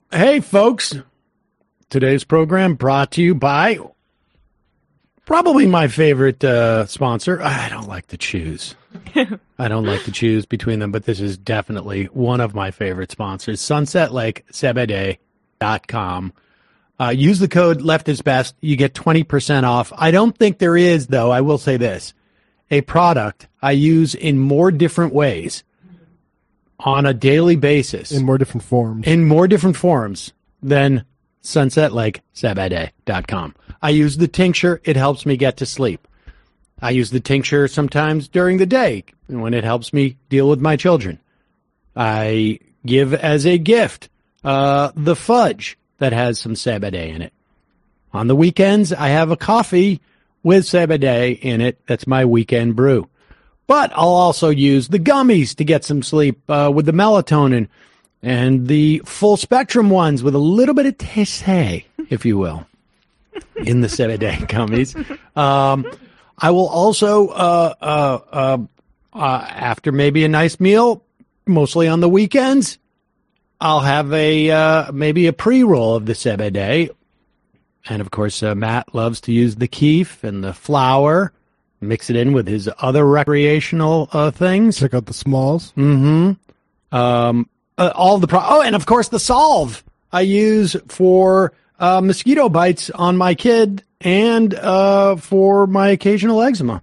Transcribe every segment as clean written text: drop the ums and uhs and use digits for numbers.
Hey, folks. Today's program brought to you by probably my favorite sponsor. I don't like to choose. I don't like to choose between them, but this is definitely one of my favorite sponsors, SunsetLakeCBD.com. Use the code LeftIsBest. You get 20% off. I don't think there is, though, I will say this, a product I use in more different ways on a daily basis. In more different forms. In more different forms than SunsetLakeCBD.com. I use the tincture. It helps me get to sleep. I use the tincture sometimes during the day when it helps me deal with my children. I give as a gift the fudge that has some CBD in it. On the weekends, I have a coffee with CBD in it. That's my weekend brew. But I'll also use the gummies to get some sleep with the melatonin and the full spectrum ones with a little bit of THC, if you will, in the CBD gummies. I will also, after maybe a nice meal, mostly on the weekends, I'll have maybe a pre-roll of the CBD. And, of course, Matt loves to use the keef and the flower. Mix it in with his other recreational things. Check out the smalls. Mm-hmm. And of course the Solve I use for mosquito bites on my kid and for my occasional eczema.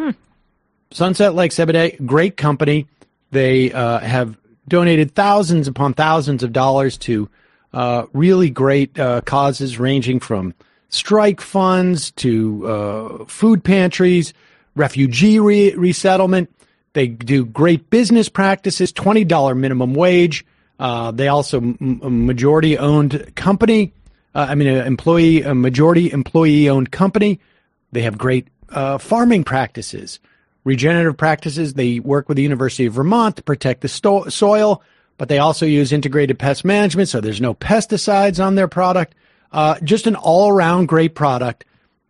Sunset Lake CBD, great company. They have donated thousands upon thousands of dollars to really great causes ranging from strike funds to food pantries, refugee resettlement. They do great business practices, $20 minimum wage. They also a majority-owned company. A majority employee-owned company. They have great farming practices, regenerative practices. They work with the University of Vermont to protect the soil, but they also use integrated pest management, so there's no pesticides on their product. Just an all-around great product.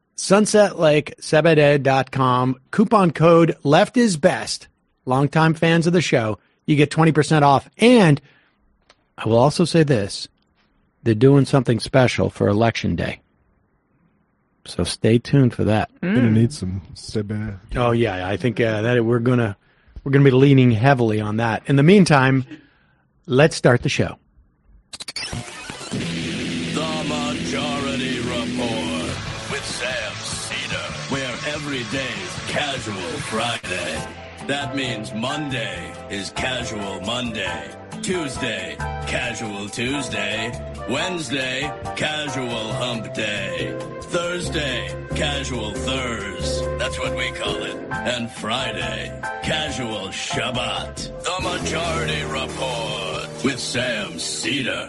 SunsetLakeCBD.com. Coupon code LeftIsBest. Longtime fans of the show, you get 20% off. And I will also say this. They're doing something special for Election Day. So stay tuned for that. Gonna need some CBD. Oh, yeah. I think that we're gonna be leaning heavily on that. In the meantime, let's start the show. Every day's Casual Friday. That means Monday is Casual Monday. Tuesday, Casual Tuesday. Wednesday, Casual Hump Day. Thursday, Casual Thurs. That's what we call it. And Friday, Casual Shabbat. The Majority Report with Sam Cedar.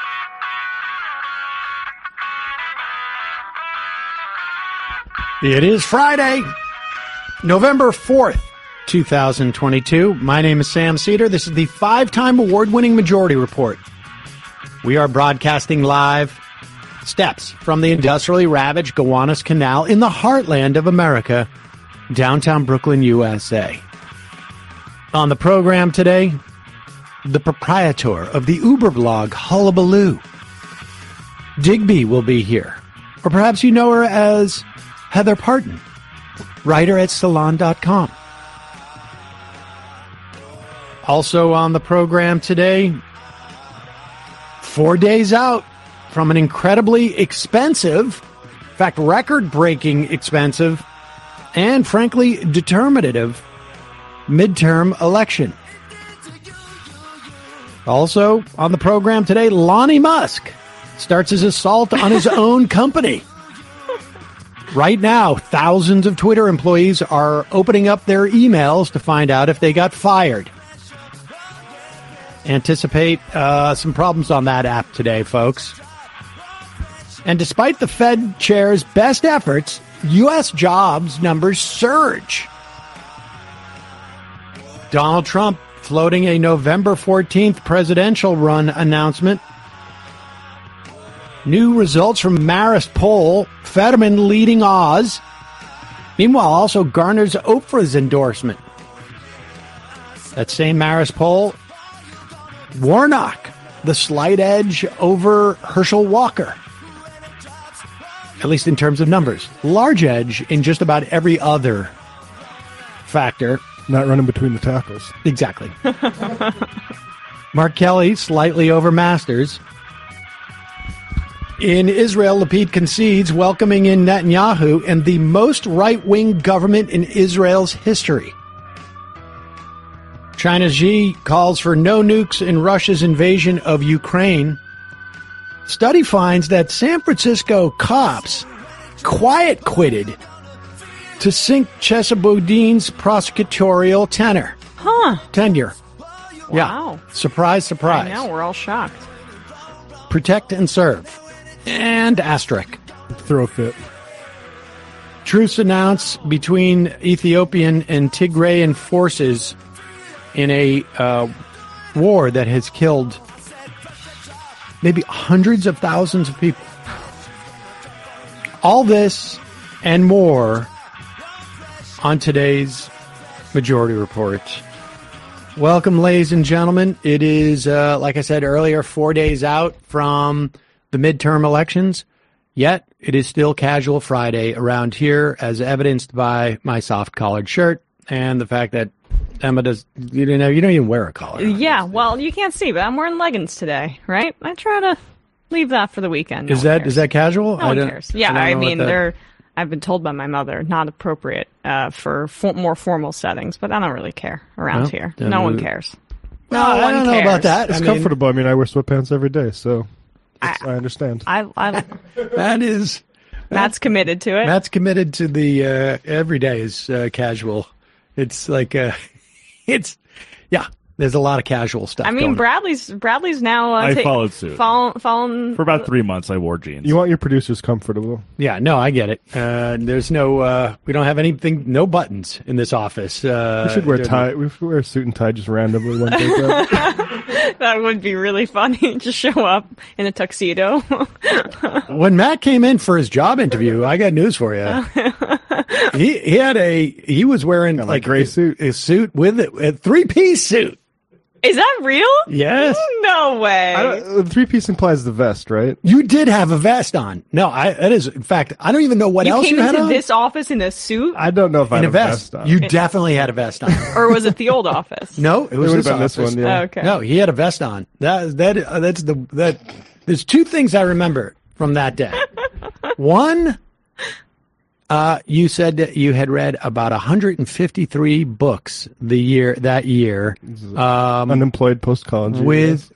It is Friday, November 4th, 2022. My name is Sam Cedar. This is the 5-time award-winning Majority Report. We are broadcasting live steps from the industrially ravaged Gowanus Canal in the heartland of America, downtown Brooklyn, USA. On the program today, the proprietor of the Uber blog Hullabaloo. Digby will be here. Or perhaps you know her as Heather Parton, writer at Salon.com. Also on the program today, 4 days out from an incredibly expensive, in fact, record-breaking expensive, and frankly, determinative midterm election. Also on the program today, Lonnie Musk starts his assault on his own company. Right now, thousands of Twitter employees are opening up their emails to find out if they got fired. Anticipate some problems on that app today, folks. And despite the Fed chair's best efforts, U.S. jobs numbers surge. Donald Trump floating a November 14th presidential run announcement. New results from Marist poll, Fetterman leading Oz. Meanwhile, also garners Oprah's endorsement. That same Marist poll, Warnock the slight edge over Herschel Walker, at least in terms of numbers. Large edge in just about every other factor. Not running between the tackles. Exactly. Mark Kelly slightly over Masters. In Israel, Lapid concedes, welcoming in Netanyahu and the most right-wing government in Israel's history. China's Xi calls for no nukes in Russia's invasion of Ukraine. Study finds that San Francisco cops quiet quitted to sink Chesaboudin's prosecutorial tenure. Wow. Yeah. Surprise, surprise. I know, we're all shocked. Protect and serve. And asterisk. Throw a fit. Truce announced between Ethiopian and Tigrayan forces in a war that has killed maybe hundreds of thousands of people. All this and more on today's Majority Report. Welcome, ladies and gentlemen. It is, like I said earlier, 4 days out from the midterm elections, yet it is still Casual Friday around here, as evidenced by my soft collared shirt and the fact that Emma does, you don't even wear a collar. Yeah, well, you can't see, but I'm wearing leggings today, right? I try to leave that for the weekend. Is that casual? No one cares. Yeah, I mean, I've been told by my mother, not appropriate for more formal settings, but I don't really care around here. No one cares. No one I don't know cares. about that. It's comfortable. I mean, I wear sweatpants every day, so I understand. That is... Matt's committed to it. Matt's committed to the every day is casual. It's like... there's a lot of casual stuff. I mean, Bradley's now. I followed suit. Following for about 3 months. I wore jeans. You want your producers comfortable. Yeah, no, I get it. There's no, we don't have anything, no buttons in this office. We should wear tie. We should wear a suit and tie just randomly one day. That would be really funny. Just show up in a tuxedo. When Matt came in for his job interview, I got news for you. He was wearing like gray suit, a suit with it, a 3-piece suit. Is that real? Yes. No way. 3-piece implies the vest, right? You did have a vest on. No, that is, in fact, I don't even know what else you had on. You came into this office in a suit? I don't know if I had a vest on. You definitely had a vest on. Or was it the old office? No, it was this one, yeah. Oh, okay. No, he had a vest on. There's two things I remember from that day. One, you said that you had read about 153 books that year. Unemployed post-college. With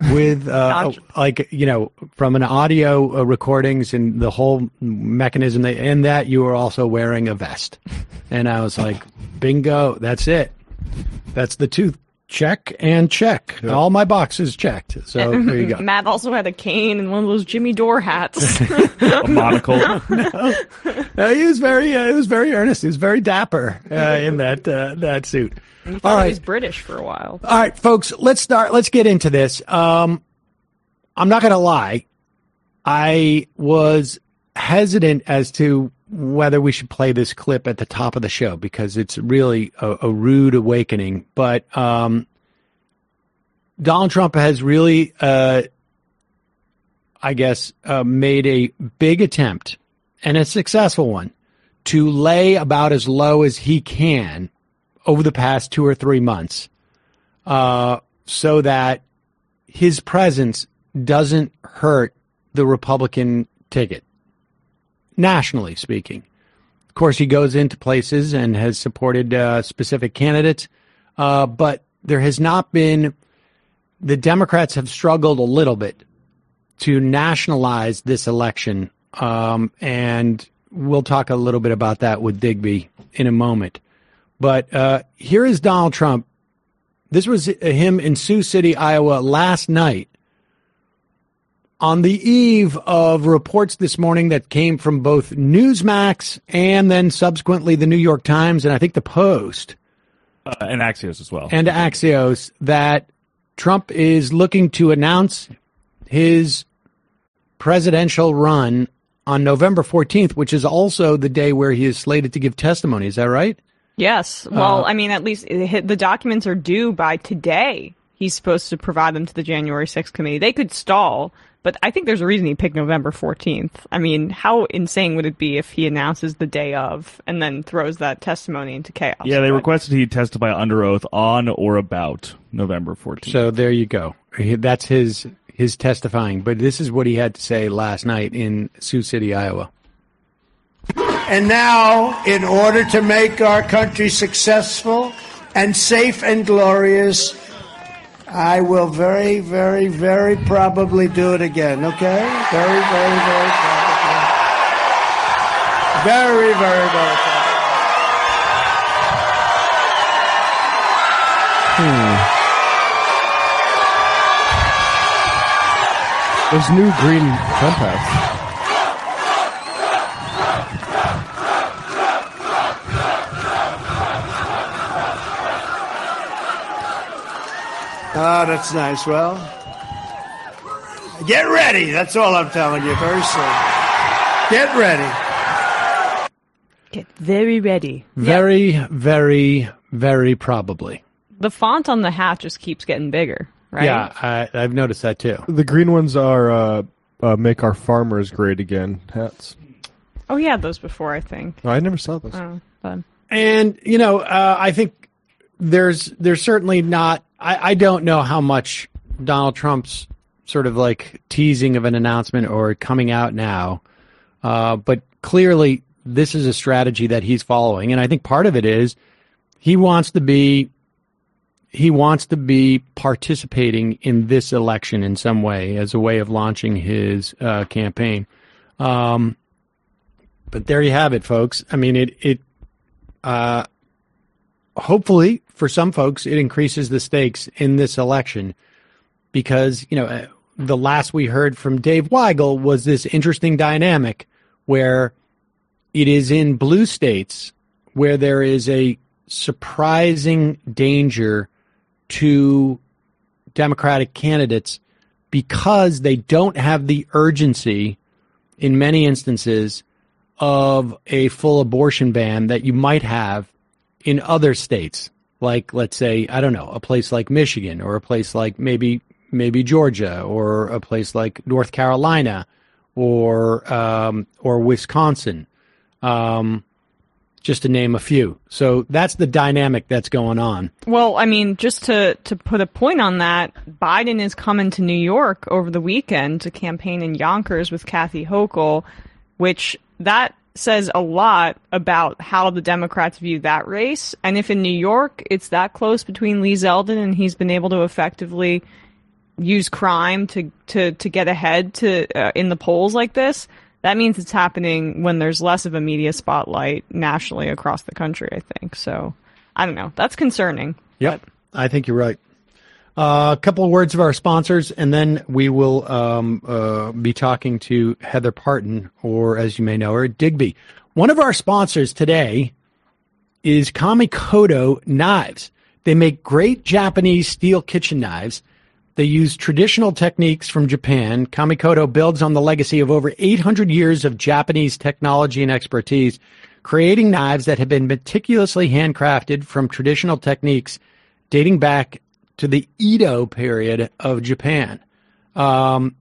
from an audio recordings and the whole mechanism. In that you were also wearing a vest. And I was like, bingo, that's it. That's the two. Check and check. Yep. All my boxes checked. So there you go. Matt also had a cane and one of those Jimmy Dore hats. A monocle. No, he was very earnest. He was very dapper in that suit. All right, he was British for a while. All right, folks, let's get into this. I'm not going to lie. I was hesitant as to whether we should play this clip at the top of the show because it's really a rude awakening. But Donald Trump has really, made a big attempt, and a successful one, to lay about as low as he can over the past 2 or 3 months so that his presence doesn't hurt the Republican ticket. Nationally speaking. Of course, he goes into places and has supported specific candidates, but there has not been, the Democrats have struggled a little bit to nationalize this election, and we'll talk a little bit about that with Digby in a moment. But here is Donald Trump. This was him in Sioux City, Iowa last night, on the eve of reports this morning that came from both Newsmax and then subsequently the New York Times and I think the Post. And Axios as well. And Axios, that Trump is looking to announce his presidential run on November 14th, which is also the day where he is slated to give testimony. Is that right? Yes. Well, I mean, at least the documents are due by today. he's supposed to provide them to the January 6th committee. They could stall, but I think there's a reason he picked November 14th. I mean, how insane would it be if he announces the day of and then throws that testimony into chaos? Yeah, they requested he testify under oath on or about November 14th. So there you go. That's his testifying. But this is what he had to say last night in Sioux City, Iowa. And now, in order to make our country successful and safe and glorious, I will very, very, very probably do it again, okay? Very, very, very probably. Very, very, very probably. There's new green Trump hats. Oh, that's nice. Well, get ready. That's all I'm telling you very soon. Get ready. Get very ready. Very, very, very probably. The font on the hat just keeps getting bigger, right? Yeah, I've noticed that too. The green ones are Make Our Farmers Great Again hats. Oh, he had those before, I think. Oh, I never saw those. Oh, fun. And, I think there's certainly not, I don't know how much Donald Trump's sort of like teasing of an announcement or coming out now, but clearly this is a strategy that he's following. And I think part of it is he wants to be participating in this election in some way as a way of launching his campaign. But there you have it, folks. I mean, it hopefully for some folks, it increases the stakes in this election because, the last we heard from Dave Weigel was this interesting dynamic where it is in blue states where there is a surprising danger to Democratic candidates because they don't have the urgency in many instances of a full abortion ban that you might have in other states. Like, let's say, I don't know, a place like Michigan or a place like maybe Georgia or a place like North Carolina or Wisconsin, just to name a few. So that's the dynamic that's going on. Well, I mean, just to put a point on that, Biden is coming to New York over the weekend to campaign in Yonkers with Kathy Hochul, which that says a lot about how the Democrats view that race. And if in New York it's that close between Lee Zeldin and he's been able to effectively use crime to get ahead in the polls like this, that means it's happening when there's less of a media spotlight nationally across the country, I think. So, I don't know. That's concerning. Yep, I think you're right. A couple of words of our sponsors, and then we will be talking to Heather Parton, or as you may know her, Digby. One of our sponsors today is Kamikoto Knives. They make great Japanese steel kitchen knives. They use traditional techniques from Japan. Kamikoto builds on the legacy of over 800 years of Japanese technology and expertise, creating knives that have been meticulously handcrafted from traditional techniques dating back to the Edo period of Japan. Kamikoto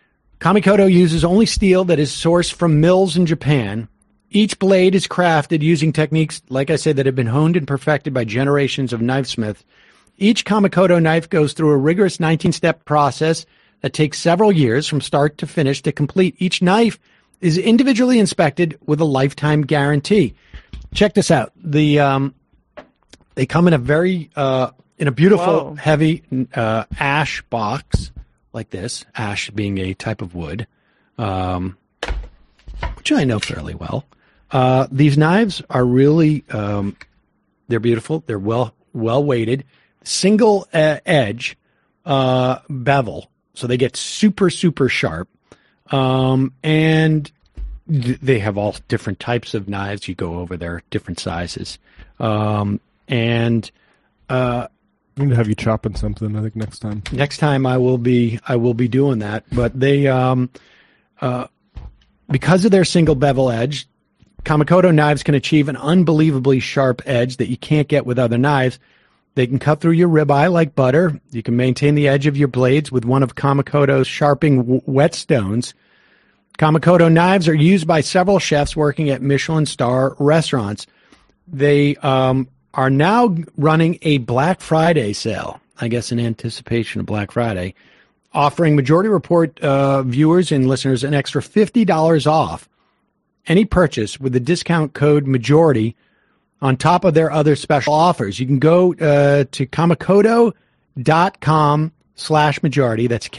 uses only steel that is sourced from mills in Japan. Each blade is crafted using techniques, like I said, that have been honed and perfected by generations of knifesmiths. Each Kamikoto knife goes through a rigorous 19-step process that takes several years from start to finish to complete. Each knife is individually inspected with a lifetime guarantee. Check this out. They come in a very in a beautiful, heavy ash box like this, ash being a type of wood, which I know fairly well. These knives are really, they're beautiful. They're well weighted. Single edge bevel, so they get super, super sharp. And they have all different types of knives. You go over their different sizes. I need to have you chopping something, I think, next time. Next time I will be doing that. But they, because of their single bevel edge, Kamikoto knives can achieve an unbelievably sharp edge that you can't get with other knives. They can cut through your ribeye like butter. You can maintain the edge of your blades with one of Kamakoto's sharpening whetstones. Kamakoto knives are used by several chefs working at Michelin star restaurants. They are now running a Black Friday sale, I guess in anticipation of Black Friday, offering Majority Report viewers and listeners an extra $50 off any purchase with the discount code MAJORITY on top of their other special offers. You can go to kamakoto.com/majority. That's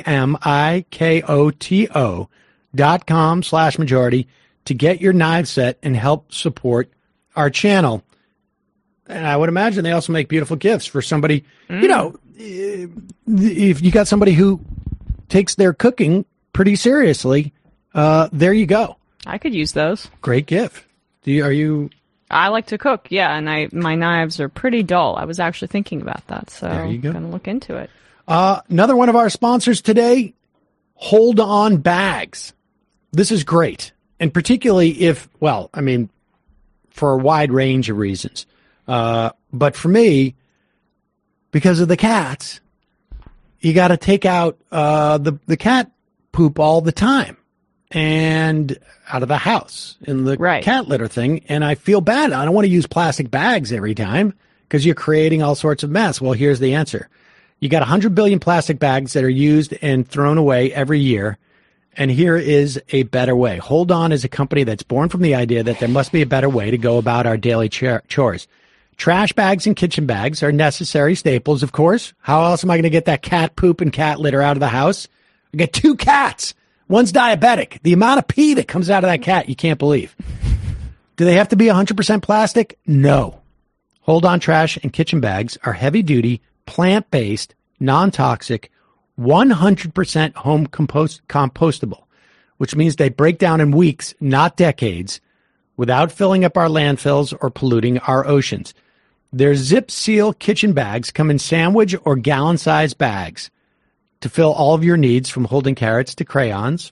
KAMIKOTO.com/majority to get your knife set and help support our channel. And I would imagine they also make beautiful gifts for somebody, you know, if you got somebody who takes their cooking pretty seriously, there you go. I could use those. Great gift. I like to cook, yeah, and my knives are pretty dull. I was actually thinking about that, so There you go. I'm going to look into it. Another one of our sponsors today, Hold On Bags. This is great. And particularly if, well, I mean, for a wide range of reasons. But for me, because of the cats, you got to take out the cat poop all the time and out of the house in the cat litter thing. And I feel bad. I don't want to use plastic bags every time because you're creating all sorts of mess. Well, here's the answer. You got 100 billion plastic bags that are used and thrown away every year. And here is a better way. Hold On is a company that's born from the idea that there must be a better way to go about our daily chores. Trash bags and kitchen bags are necessary staples, of course. How else am I going to get that cat poop and cat litter out of the house? I got 2 cats. One's diabetic. The amount of pee that comes out of that cat, you can't believe. Do they have to be 100% plastic? No. Hold On trash and kitchen bags are heavy-duty, plant-based, non-toxic, 100% home compostable, which means they break down in weeks, not decades, without filling up our landfills or polluting our oceans. Their Zip Seal kitchen bags come in sandwich or gallon-sized bags to fill all of your needs, from holding carrots to crayons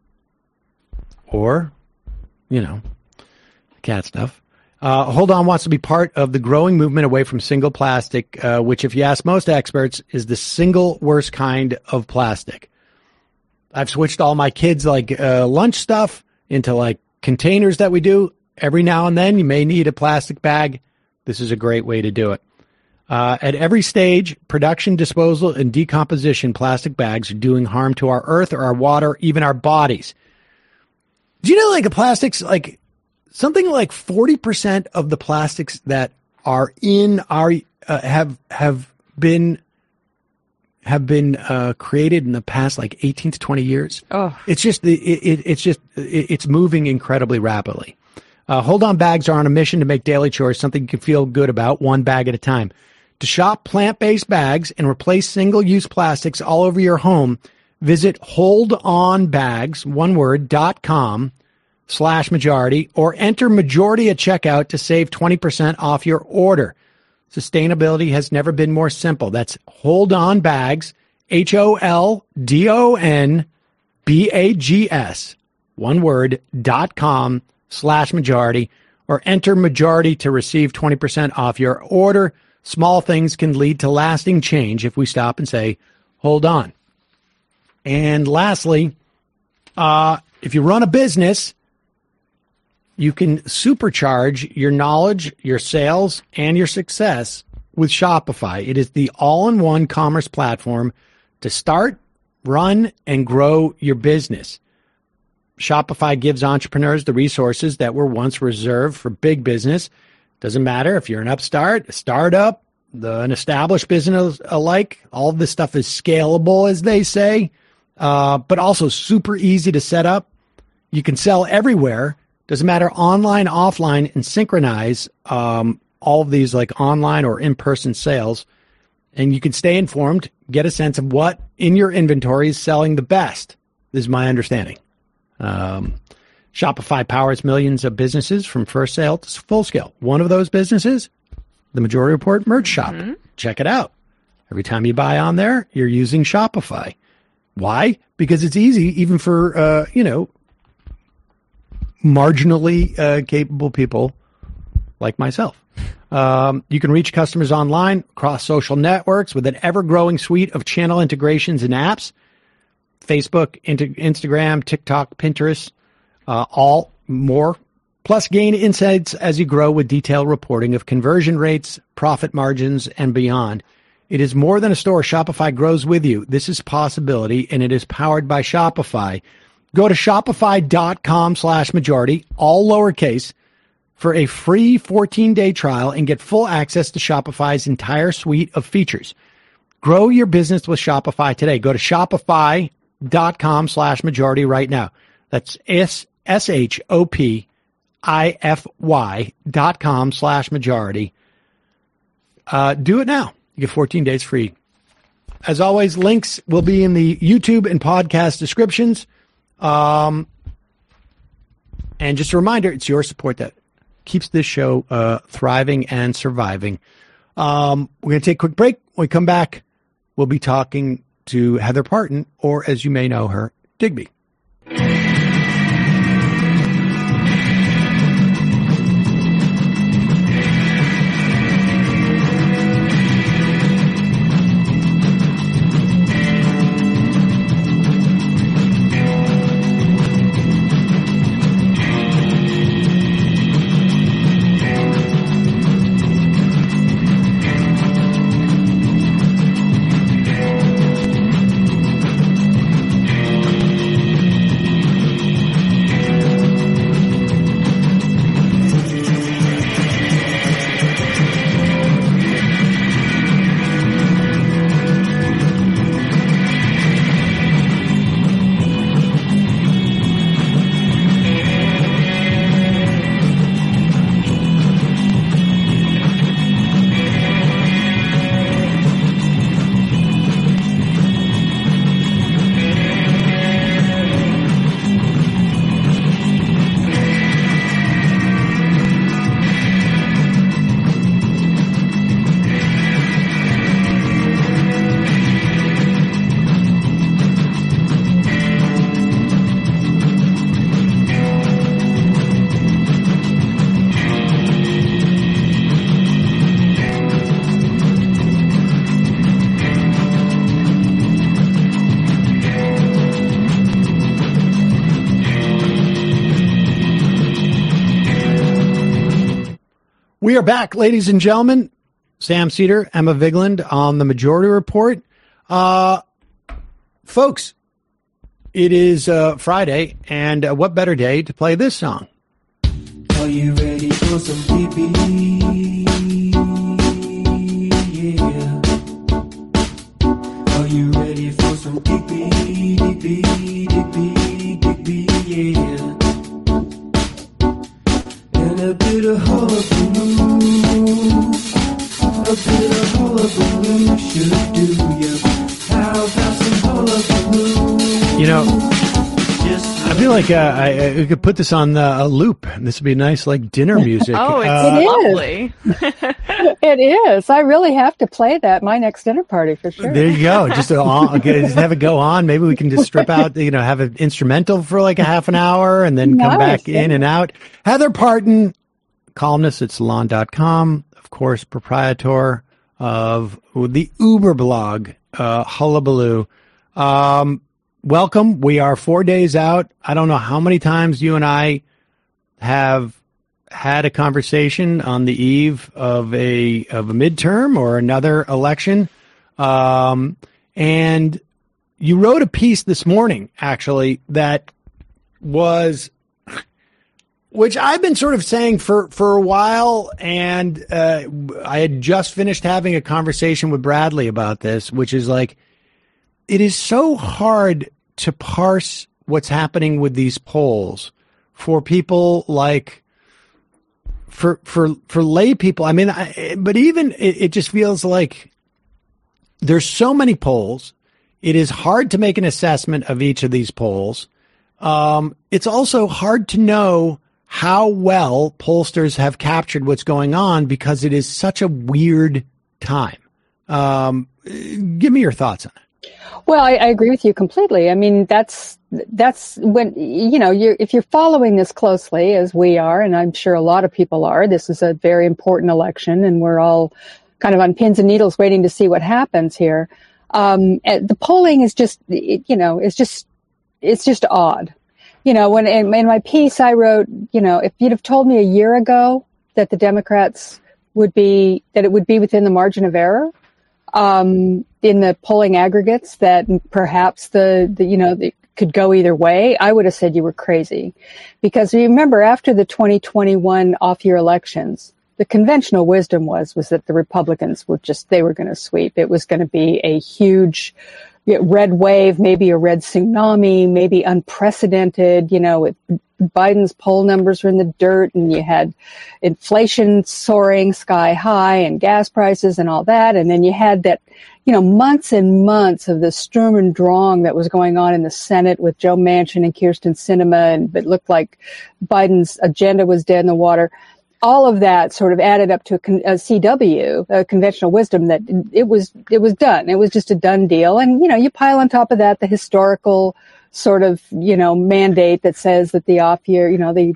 or, you know, cat stuff. Hold On wants to be part of the growing movement away from single plastic, which, if you ask most experts, is the single worst kind of plastic. I've switched all my kids' lunch stuff into like containers that we do. Every now and then you may need a plastic bag. This is a great way to do it. At every stage, production, disposal, and decomposition, plastic bags are doing harm to our earth or our water, even our bodies. Do you know, like, the plastics, like, something like 40% of the plastics that are in our have been created in the past like 18 to 20 years. Oh, It's moving incredibly rapidly. Hold On bags are on a mission to make daily chores something you can feel good about, one bag at a time. To shop plant-based bags and replace single-use plastics all over your home, visit holdonbags.com/majority or enter majority at checkout to save 20% off your order. Sustainability has never been more simple. That's Hold On Bags, HOLDONBAGS, one word, .com/majority, or enter majority to receive 20% off your order. Small things can lead to lasting change if we stop and say, hold on. And lastly, if you run a business, you can supercharge your knowledge, your sales, and your success with Shopify. It is the all-in-one commerce platform to start, run, and grow your business. Shopify gives entrepreneurs the resources that were once reserved for big business. Doesn't matter if you're an upstart, a startup, an established business alike. All of this stuff is scalable, as they say, but also super easy to set up. You can sell everywhere. Doesn't matter, online, offline, and synchronize all of these like online or in-person sales. And you can stay informed, get a sense of what in your inventory is selling the best. This is my understanding. Shopify powers millions of businesses from first sale to full scale. One of those businesses, the Majority Report merch shop. Mm-hmm. Check it out. Every time you buy on there, you're using Shopify. Why? Because it's easy, even for, marginally capable people like myself. You can reach customers online across social networks with an ever-growing suite of channel integrations and apps. Facebook, Instagram, TikTok, Pinterest, all more. Plus, gain insights as you grow with detailed reporting of conversion rates, profit margins, and beyond. It is more than a store. Shopify grows with you. This is possibility, and it is powered by Shopify. Go to shopify.com/majority, all lowercase, for a free 14-day trial and get full access to Shopify's entire suite of features. Grow your business with Shopify today. Go to shopify.com/majority right now. That's shopify.com/majority. Do it now. You get 14 days free. As always, links will be in the YouTube and podcast descriptions. And just a reminder, it's your support that keeps this show thriving and surviving. We're going to take a quick break. When we come back, we'll be talking to Heather Parton, or as you may know her, Digby. We are back, ladies and gentlemen. Sam Cedar, Emma Vigeland on the Majority Report. Folks, it is Friday, and what better day to play this song? Are you ready for some pee-pee? Yeah. Are you ready for some pee-pee, pee-pee, pee-pee, pee-pee, yeah. And a bit of hullabaloo, a bit of hullabaloo should do ya. How about some hullabaloo? You know, I feel like we could put this on a loop. This would be nice, like dinner music. Oh, it's lovely. It is. I really have to play that at my next dinner party for sure. There you go. Just have it go on. Maybe we can just strip out, have an instrumental for like a half an hour and then come back in and out. Heather Parton, columnist at salon.com, of course, proprietor of the Uber blog, Hullabaloo. Welcome. We are 4 days out. I don't know how many times you and I have had a conversation on the eve of a midterm or another election. And you wrote a piece this morning, actually, that was, which I've been sort of saying for a while. And I had just finished having a conversation with Bradley about this, which is like, it is so hard to parse what's happening with these polls for people like, for lay people. I mean, but even it just feels like there's so many polls. It is hard to make an assessment of each of these polls. It's also hard to know how well pollsters have captured what's going on because it is such a weird time. Give me your thoughts on it. Well, I agree with you completely. I mean, that's when, if you're following this closely, as we are, and I'm sure a lot of people are, this is a very important election, and we're all kind of on pins and needles waiting to see what happens here. The polling is just, it's just odd. When in my piece I wrote, if you'd have told me a year ago that the Democrats that it would be within the margin of error, in the polling aggregates, that perhaps they could go either way, I would have said you were crazy. Because remember, after the 2021 off-year elections, the conventional wisdom was that the Republicans they were going to sweep. It was going to be a huge red wave, maybe a red tsunami, maybe unprecedented, Biden's poll numbers were in the dirt, and you had inflation soaring sky high and gas prices and all that. And then you had that, months and months of the Sturm und Drang that was going on in the Senate with Joe Manchin and Kyrsten Sinema, and it looked like Biden's agenda was dead in the water. All of that sort of added up to a CW, a conventional wisdom, that it was done. It was just a done deal. And, you pile on top of that the historical sort of, mandate that says that the off year,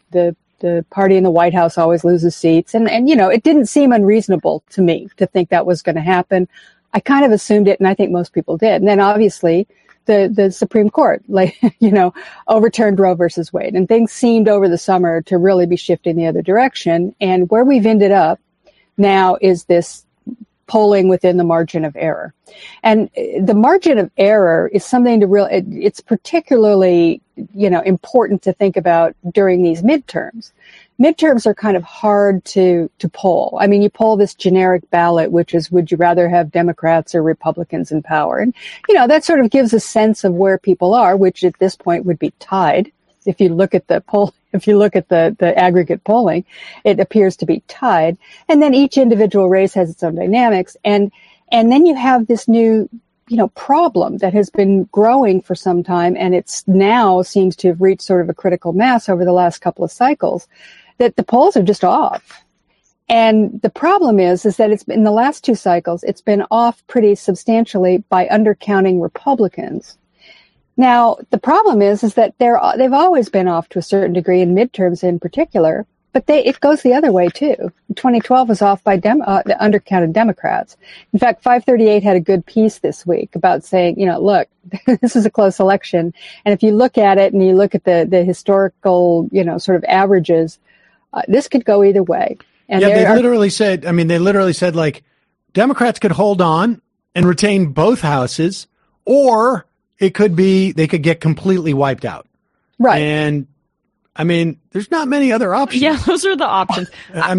the party in the White House always loses seats. And, it didn't seem unreasonable to me to think that was going to happen. I kind of assumed it, and I think most people did. And then obviously the Supreme Court, overturned Roe versus Wade, and things seemed over the summer to really be shifting the other direction. And where we've ended up now is this polling within the margin of error. And the margin of error is something it's particularly, important to think about during these midterms. Midterms are kind of hard to poll. I mean, you poll this generic ballot, which is, would you rather have Democrats or Republicans in power? And, that sort of gives a sense of where people are, which at this point would be tied. If you look at the poll, if you look at the aggregate polling, it appears to be tied. And then each individual race has its own dynamics. And then you have this new, problem that has been growing for some time. And it's now seems to have reached sort of a critical mass over the last couple of cycles, that the polls are just off. And the problem is that it's in the last two cycles, it's been off pretty substantially by undercounting Republicans. Now, the problem is that they've always been off to a certain degree in midterms in particular, but it goes the other way too. 2012 was off by the undercounted Democrats. In fact, 538 had a good piece this week about saying, look, this is a close election. And if you look at it and you look at the historical, sort of averages, this could go either way. And they literally said, like, Democrats could hold on and retain both houses, or it could be they could get completely wiped out. Right. And there's not many other options. Yeah, those are the options.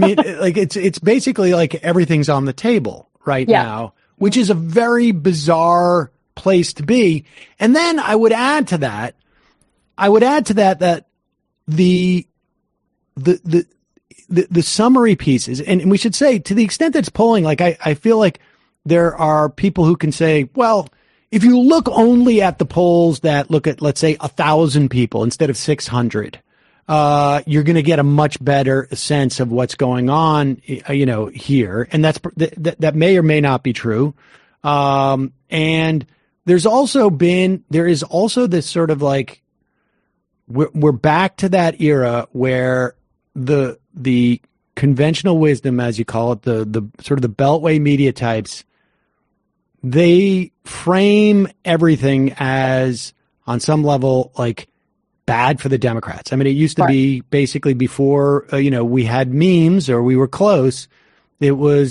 It's basically like everything's on the table right now, which is a very bizarre place to be. And then I would add to that that the summary pieces, and we should say, to the extent that it's polling, like I feel like there are people who can say, well, if you look only at the polls that look at, let's say, 1,000 people instead of 600, you're going to get a much better sense of what's going on, here. And that may or may not be true. And there is also this sort of like, we're back to that era where the conventional wisdom, as you call it, the sort of the Beltway media types, they frame everything as, on some level, like bad for the Democrats. I mean, it used to be basically before, we had memes or we were close. It was,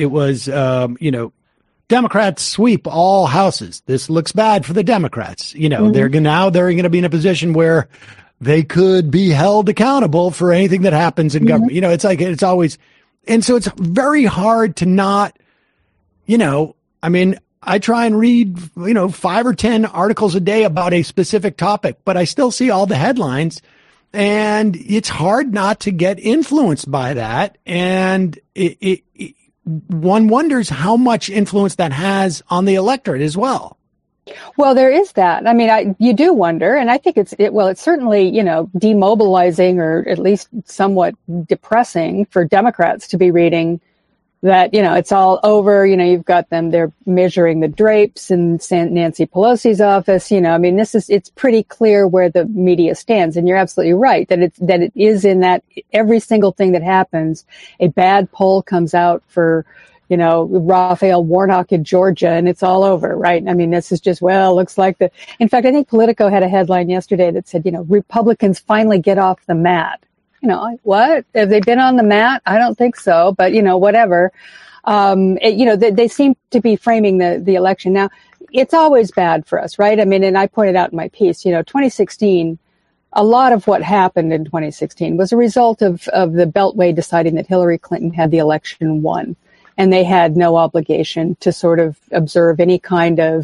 Democrats sweep all houses. This looks bad for the Democrats. They're going to be in a position where they could be held accountable for anything that happens in government. It's like, it's always, and so it's very hard to not, I try and read, 5 or 10 articles a day about a specific topic, but I still see all the headlines, and it's hard not to get influenced by that. And one wonders how much influence that has on the electorate as well. Well, there is that. I mean, you do wonder, and I think it's certainly, demobilizing or at least somewhat depressing for Democrats to be reading that, it's all over. You've got them, they're measuring the drapes in Nancy Pelosi's office. It's pretty clear where the media stands. And you're absolutely right that it is in that every single thing that happens, a bad poll comes out for, Raphael Warnock in Georgia, and it's all over, right? This is just, looks like in fact, I think Politico had a headline yesterday that said, Republicans finally get off the mat. What? Have they been on the mat? I don't think so, but whatever. They seem to be framing the election. Now, it's always bad for us, right? And I pointed out in my piece, 2016, a lot of what happened in 2016 was a result of the Beltway deciding that Hillary Clinton had the election won. And they had no obligation to sort of observe any kind of,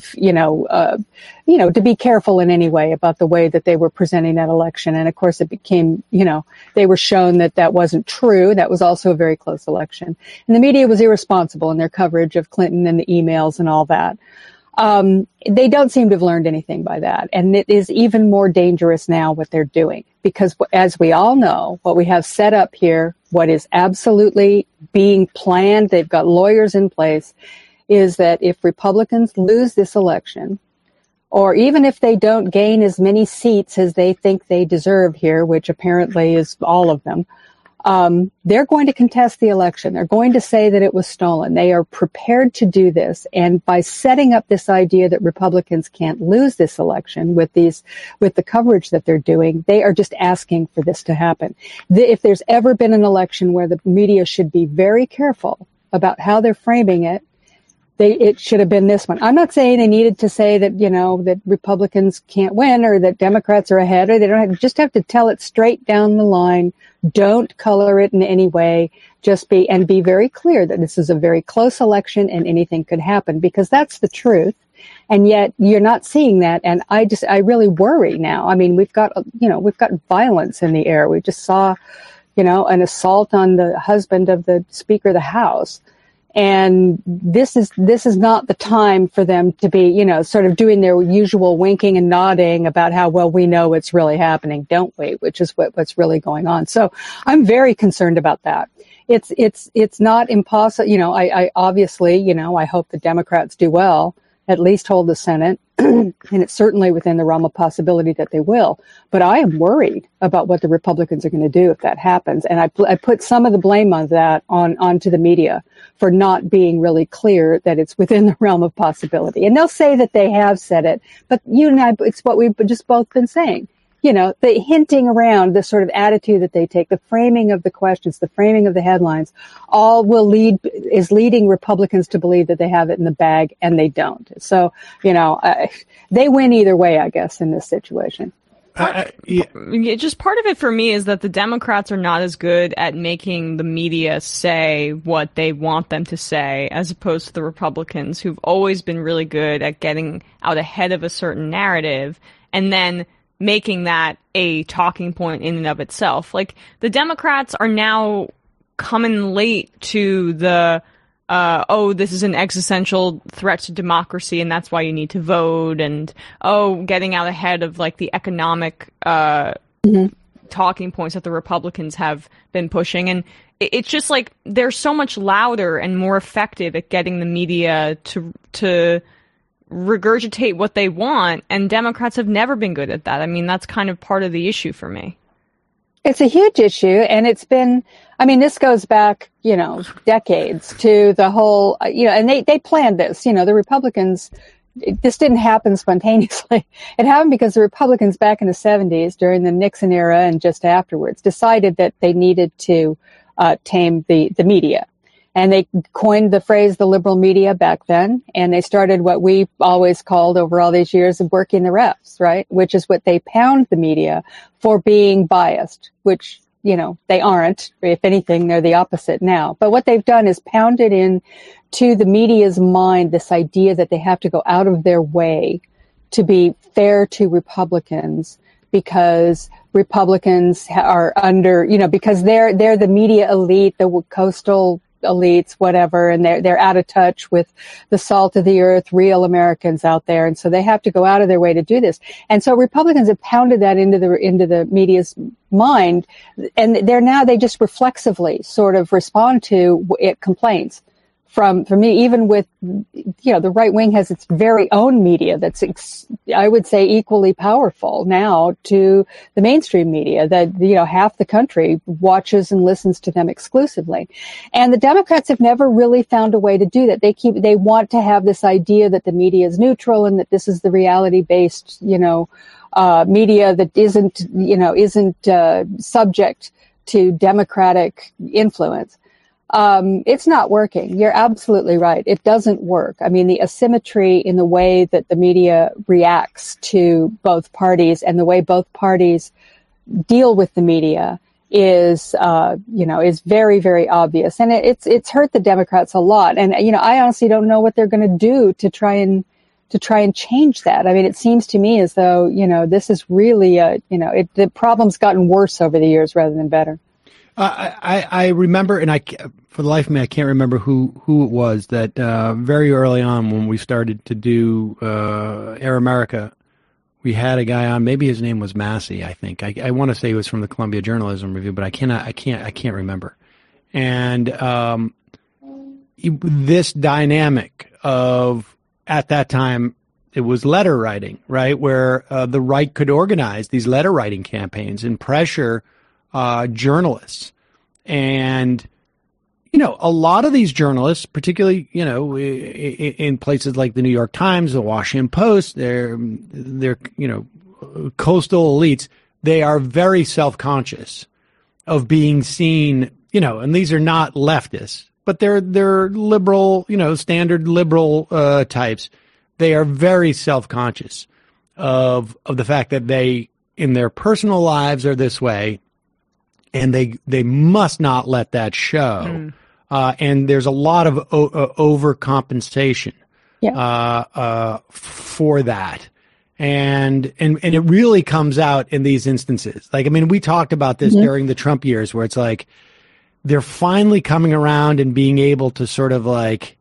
to be careful in any way about the way that they were presenting that election. And of course it became, they were shown that wasn't true. That was also a very close election. And the media was irresponsible in their coverage of Clinton and the emails and all that. They don't seem to have learned anything by that. And it is even more dangerous now what they're doing, because as we all know, what we have set up here, what is absolutely being planned, they've got lawyers in place, is that if Republicans lose this election, or even if they don't gain as many seats as they think they deserve here, which apparently is all of them, they're going to contest the election. They're going to say that it was stolen. They are prepared to do this. And by setting up this idea that Republicans can't lose this election with the coverage that they're doing, they are just asking for this to happen. If there's ever been an election where the media should be very careful about how they're framing it, it should have been this one. I'm not saying they needed to say that, that Republicans can't win or that Democrats are ahead, or they don't just have to tell it straight down the line. Don't color it in any way. Be very clear that this is a very close election and anything could happen, because that's the truth. And yet you're not seeing that. And I really worry now. We've got violence in the air. We just saw, an assault on the husband of the Speaker of the House. And this is not the time for them to be, sort of doing their usual winking and nodding about how well we know what's really happening, don't we? Which is what's really going on. So I'm very concerned about that. It's not impossible. I obviously, I hope the Democrats do well, at least hold the Senate. And it's certainly within the realm of possibility that they will. But I am worried about what the Republicans are going to do if that happens. And I put some of the blame on that onto the media for not being really clear that it's within the realm of possibility. And they'll say that they have said it, but you and I, it's what we've just both been saying. The hinting around, the sort of attitude that they take, the framing of the questions, the framing of the headlines, all is leading Republicans to believe that they have it in the bag, and they don't. So, they win either way, I guess, in this situation. Just part of it for me is that the Democrats are not as good at making the media say what they want them to say, as opposed to the Republicans, who've always been really good at getting out ahead of a certain narrative and then making that a talking point in and of itself. Like, the Democrats are now coming late to the, this is an existential threat to democracy and that's why you need to vote, and, getting out ahead of, like, the economic, talking points that the Republicans have been pushing. And it's just like, they're so much louder and more effective at getting the media to regurgitate what they want, and Democrats have never been good at that. That's kind of part of the issue for me. It's a huge issue, and it's been, this goes back, decades to the whole, and they planned this, the Republicans, this didn't happen spontaneously. It happened because the Republicans back in the 70s, during the Nixon era and just afterwards, decided that they needed to tame the media. And they coined the phrase the liberal media back then, and they started what we always called over all these years of working the refs, right? Which is what they pound the media for being biased, which, they aren't. If anything, they're the opposite now. But what they've done is pounded in to the media's mind this idea that they have to go out of their way to be fair to Republicans, because Republicans are under, because they're the media elite, the coastal elites, whatever, and they're out of touch with the salt of the earth, real Americans out there, and so they have to go out of their way to do this. And so Republicans have pounded that into the media's mind, and they just reflexively sort of respond to complaints from me, even with, the right wing has its very own media that's, I would say, equally powerful now to the mainstream media that, half the country watches and listens to them exclusively. And the Democrats have never really found a way to do that. They want to have this idea that the media is neutral and that this is the reality-based, media that isn't subject to democratic influence. It's not working. You're absolutely right. It doesn't work. I mean, the asymmetry in the way that the media reacts to both parties and the way both parties deal with the media is very, very obvious. And it's hurt the Democrats a lot. And, I honestly don't know what they're going to do to try and change that. I mean, it seems to me as though, this is really the problem's gotten worse over the years rather than better. I remember, and for the life of me, I can't remember who it was that very early on when we started to do Air America, we had a guy on. Maybe his name was Massey. I think I want to say he was from the Columbia Journalism Review, but I can't remember. And this dynamic of, at that time, it was letter writing, right, where the right could organize these letter writing campaigns and pressure journalists. And, a lot of these journalists, particularly, in places like the New York Times, the Washington Post, they're coastal elites, they are very self-conscious of being seen, and these are not leftists, but they're liberal, standard liberal types. They are very self-conscious of the fact that they, in their personal lives, are this way, and they must not let that show. And there's a lot of overcompensation for that. And it really comes out in these instances. Like, I mean, we talked about this during the Trump years, where it's like they're finally coming around and being able to sort of like,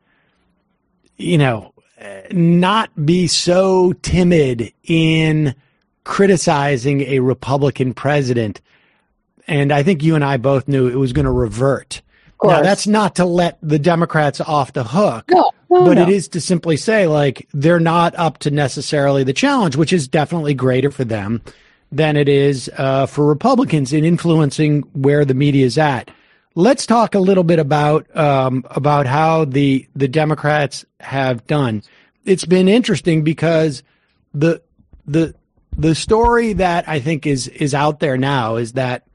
not be so timid in criticizing a Republican president. And I think you and I both knew it was going to revert. Now, that's not to let the Democrats off the hook, but it is to simply say, like, they're not up to necessarily the challenge, which is definitely greater for them than it is for Republicans in influencing where the media is at. Let's talk a little bit about how the Democrats have done. It's been interesting because the story that I think is out there now is that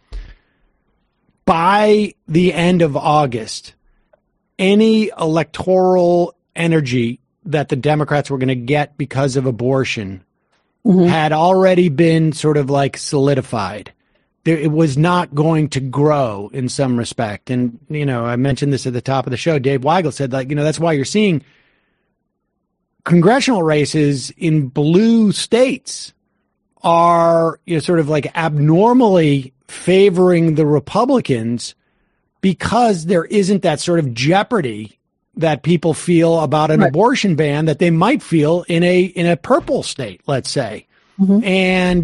by the end of August, any electoral energy that the Democrats were going to get because of abortion had already been sort of like solidified. It was not going to grow in some respect. And, I mentioned this at the top of the show. Dave Weigel said, like, that's why you're seeing congressional races in blue states are sort of like abnormally favoring the Republicans because there isn't that sort of jeopardy that people feel about an abortion ban that they might feel in a purple state, let's say. And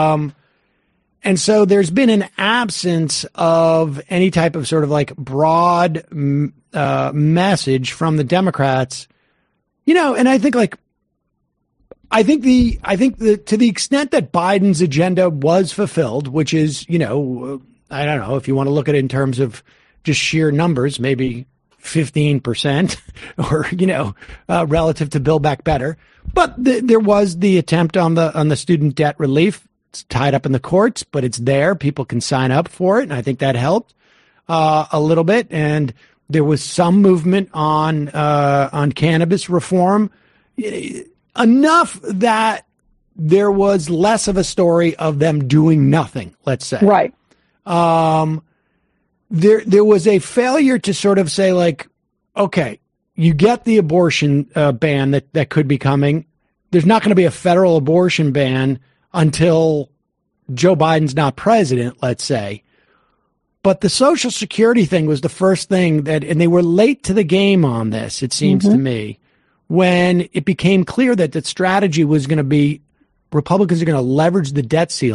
so there's been an absence of any type of sort of like broad message from the Democrats, and I think to the extent that Biden's agenda was fulfilled, which is, I don't know if you want to look at it in terms of just sheer numbers, maybe 15% or, relative to Build Back Better. But there was the attempt on the student debt relief. It's tied up in the courts, but it's there. People can sign up for it. And I think that helped a little bit. And there was some movement on cannabis reform. Enough that there was less of a story of them doing nothing, let's say. Right. There was a failure to sort of say, like, okay, you get the abortion ban that could be coming. There's not going to be a federal abortion ban until Joe Biden's not president, let's say. But the Social Security thing was the first thing and they were late to the game on this, it seems to me, when it became clear that the strategy was going to be Republicans are going to leverage the debt ceiling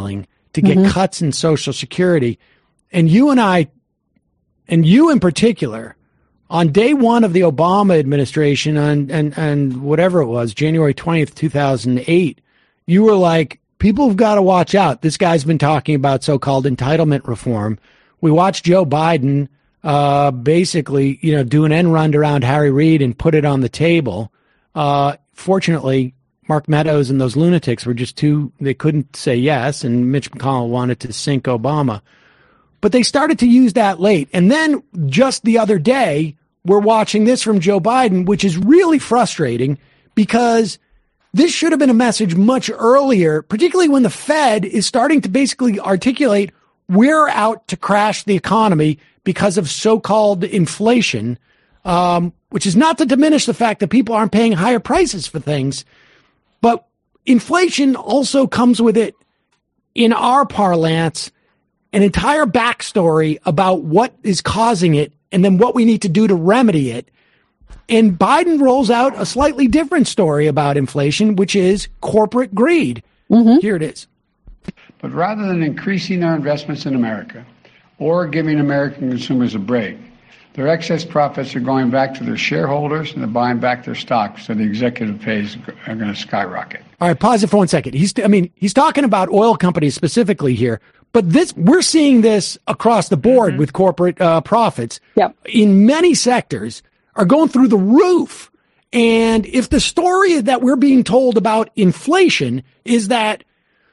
to get cuts in Social Security. And you and I, and you in particular, on day one of the Obama administration, and whatever it was, January 20th, 2008, you were like, people have got to watch out. This guy's been talking about so-called entitlement reform. We watched Joe Biden basically, do an end run around Harry Reid and put it on the table. Fortunately, Mark Meadows and those lunatics were just they couldn't say yes, and Mitch McConnell wanted to sink Obama. But they started to use that late. And then just the other day, we're watching this from Joe Biden, which is really frustrating because this should have been a message much earlier, particularly when the Fed is starting to basically articulate we're out to crash the economy because of so-called inflation, which is not to diminish the fact that people aren't paying higher prices for things. But inflation also comes with it, in our parlance, an entire backstory about what is causing it and then what we need to do to remedy it. And Biden rolls out a slightly different story about inflation, which is corporate greed. Here it is. But rather than increasing their investments in America or giving American consumers a break, their excess profits are going back to their shareholders and they're buying back their stocks, so the executive pays are going to skyrocket. All right, pause it for 1 second. He's talking about oil companies specifically here, but we're seeing this across the board with corporate profits in many sectors are going through the roof. And if the story that we're being told about inflation is that,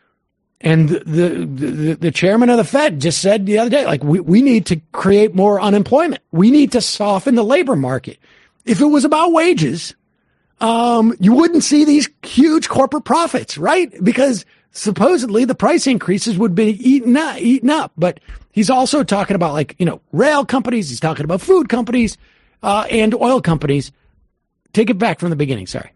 and the chairman of the Fed just said the other day, like, we need to create more unemployment. We need to soften the labor market. If it was about wages, you wouldn't see these huge corporate profits, right? Because supposedly the price increases would be eaten up. But he's also talking about, rail companies. He's talking about food companies, and oil companies. Take it back from the beginning. Sorry.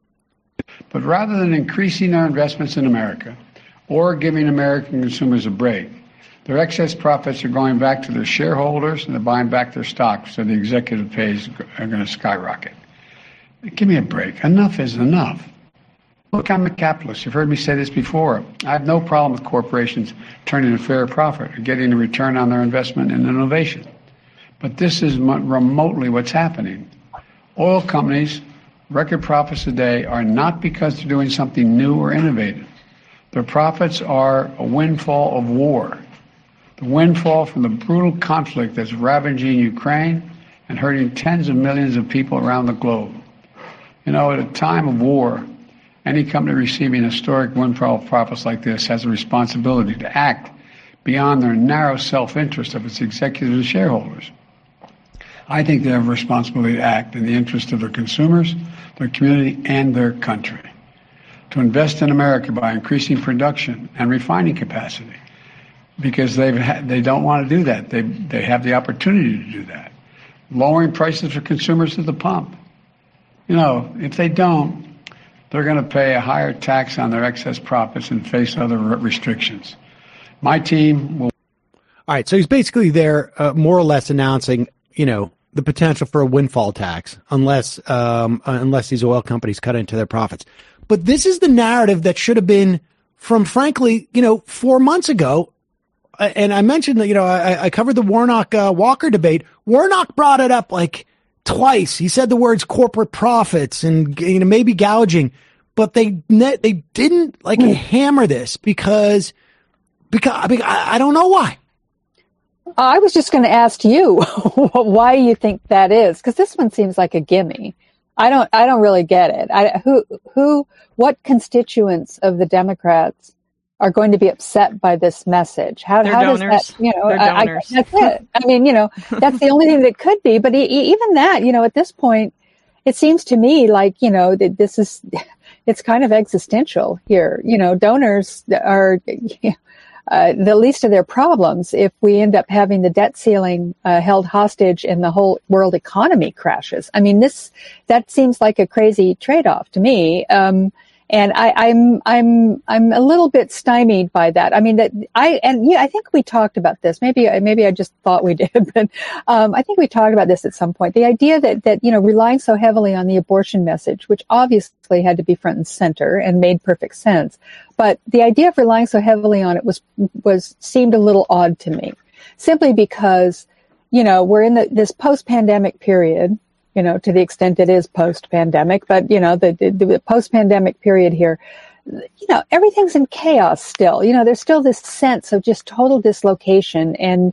But rather than increasing their investments in America or giving American consumers a break, their excess profits are going back to their shareholders and they're buying back their stocks, so the executive pays are going to skyrocket. Give me a break. Enough is enough. Look, I'm a capitalist. You've heard me say this before. I have no problem with corporations turning a fair profit or getting a return on their investment in innovation. But this is remotely what's happening. Oil companies' record profits today are not because they're doing something new or innovative. Their profits are a windfall of war. The windfall from the brutal conflict that's ravaging Ukraine and hurting tens of millions of people around the globe. At a time of war, any company receiving historic windfall profits like this has a responsibility to act beyond their narrow self-interest of its executives and shareholders. I think they have a responsibility to act in the interest of their consumers, their community, and their country. To invest in America by increasing production and refining capacity, because they don't want to do that. They have the opportunity to do that. Lowering prices for consumers at the pump. If they don't, they're going to pay a higher tax on their excess profits and face other restrictions. My team will. All right, so he's basically there more or less announcing, the potential for a windfall tax unless these oil companies cut into their profits. But this is the narrative that should have been from, frankly, 4 months ago. And I mentioned that, I covered the Warnock-Walker debate. Warnock brought it up like twice. He said the words corporate profits and, maybe gouging, but they didn't hammer this because I don't know why. I was just going to ask you why you think that is, because this one seems like a gimme. I don't really get it. What constituents of the Democrats are going to be upset by this message? How does that, that's it. I mean, that's the only thing that could be, but even that, at this point, it seems to me like, that this is, it's kind of existential here. Donors are, the least of their problems if we end up having the debt ceiling held hostage and the whole world economy crashes. I mean, that seems like a crazy trade-off to me. And I'm a little bit stymied by that. I mean, I think we talked about this. Maybe I just thought we did, but I think we talked about this at some point. The idea that relying so heavily on the abortion message, which obviously had to be front and center and made perfect sense, but the idea of relying so heavily on it seemed a little odd to me, simply because we're in this post-pandemic period. To the extent it is post-pandemic, but, the post-pandemic period here, everything's in chaos still. There's still this sense of just total dislocation and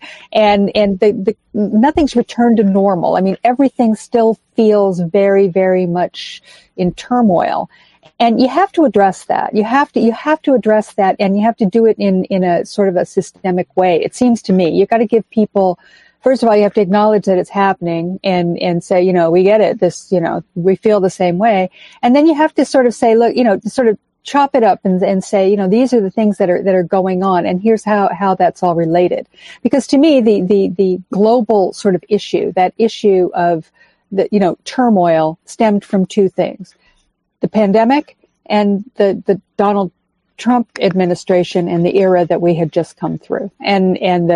nothing's returned to normal. I mean, everything still feels very, very much in turmoil. And you have to address that. You have to address that, and you have to do it in a sort of a systemic way. It seems to me you've got to give people. First of all, you have to acknowledge that it's happening and say, we get it. This, we feel the same way. And then you have to sort of say, look, sort of chop it up and say, these are the things that are going on, and here's how that's all related. Because to me, the global sort of issue, that issue of the, turmoil stemmed from two things: the pandemic and the Donald Trump administration and the era that we had just come through, and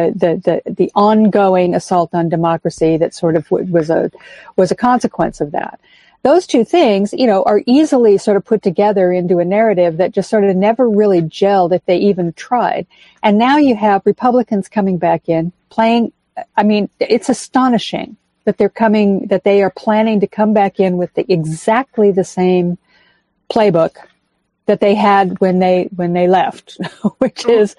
the ongoing assault on democracy that sort of was a consequence of that. Those two things, are easily sort of put together into a narrative that just sort of never really gelled if they even tried. And now you have Republicans coming back in playing. I mean, it's astonishing that they are planning to come back in with exactly the same playbook that they had when they left, which is,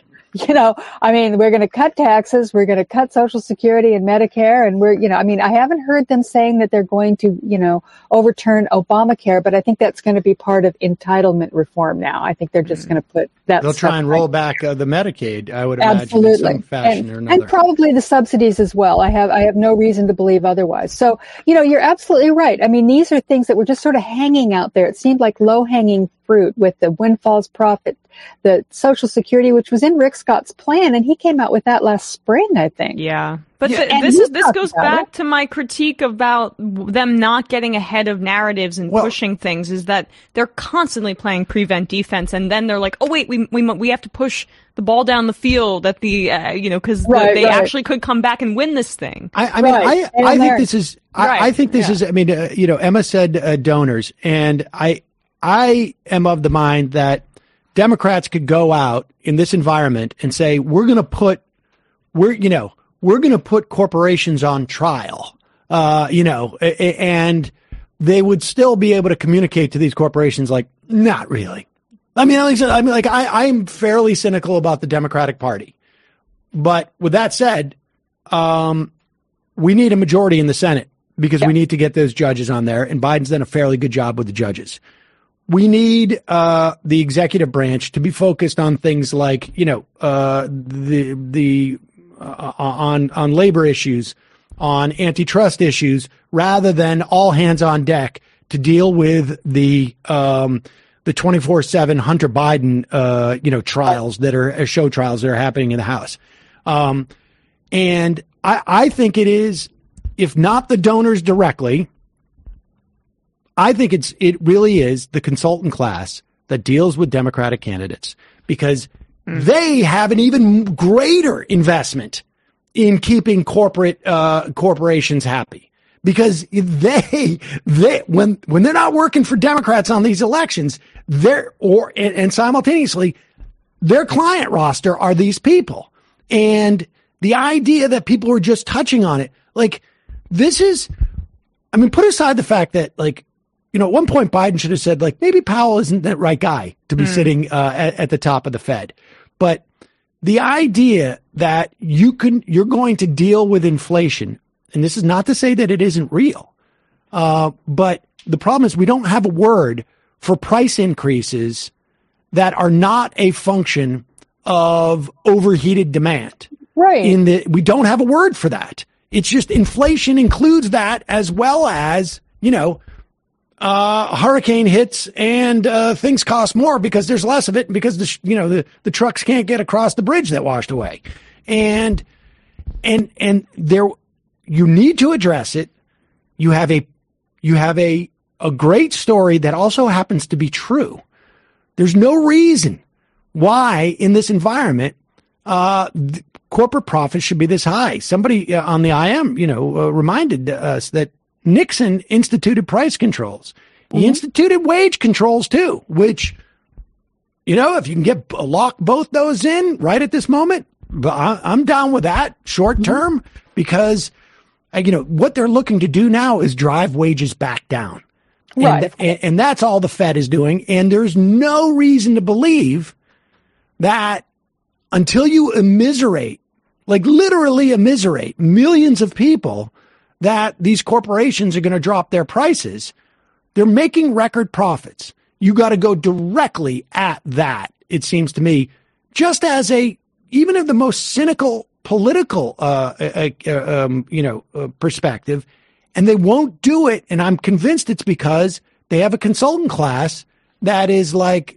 we're going to cut taxes, we're going to cut Social Security and Medicare, and I haven't heard them saying that they're going to, overturn Obamacare, but I think that's going to be part of entitlement reform now. I think they're just going to put that. They'll try and roll back the Medicaid, I would imagine, in some fashion or another. And probably the subsidies as well. I have no reason to believe otherwise. So, you're absolutely right. I mean, these are things that were just sort of hanging out there. It seemed like low-hanging fruit with the windfalls profit, the Social Security, which was in Rick Scott's plan, and he came out with that last spring, I think. Yeah. But this goes back to my critique about them not getting ahead of narratives and pushing things, is that they're constantly playing prevent defense, and then they're like, oh wait, we have to push the ball down the field at the because they actually could come back and win this thing. I think this is I mean, Emma said donors, and I am of the mind that Democrats could go out in this environment and say, we're going to put corporations on trial, and they would still be able to communicate to these corporations like, not really. I'm fairly cynical about the Democratic Party, but with that said, we need a majority in the Senate because we need to get those judges on there, and Biden's done a fairly good job with the judges. We need the executive branch to be focused on things like, on labor issues, on antitrust issues, rather than all hands on deck to deal with the 24/7 Hunter Biden trials that are show trials that are happening in the House. And I think it is, if not the donors directly, I think it really is the consultant class that deals with Democratic candidates, because they have an even greater investment in keeping corporations happy, because when they're not working for Democrats on these elections, and simultaneously their client roster are these people. And the idea that people are just touching on it, like, this is, put aside the fact that, like, at one point Biden should have said, like, maybe Powell isn't the right guy to be sitting at the top of the Fed. But the idea that you're going to deal with inflation, and this is not to say that it isn't real, but the problem is we don't have a word for price increases that are not a function of overheated demand. Right. We don't have a word for that. It's just inflation includes that, as well as, hurricane hits and things cost more because there's less of it, because the trucks can't get across the bridge that washed away, and there, you need to address it. You have a great story that also happens to be true, There's no reason why in this environment corporate profits should be this high. Somebody on the IM, reminded us that Nixon instituted price controls. He instituted wage controls too, which, if you can lock both those in right at this moment, I'm down with that short term because, what they're looking to do now is drive wages back down. Right. And that's all the Fed is doing. And there's no reason to believe that until you immiserate, like literally immiserate millions of people, that these corporations are going to drop their prices. They're making record profits. You got to go directly at that, it seems to me, just as even in the most cynical political, perspective. And they won't do it. And I'm convinced it's because they have a consultant class that is like,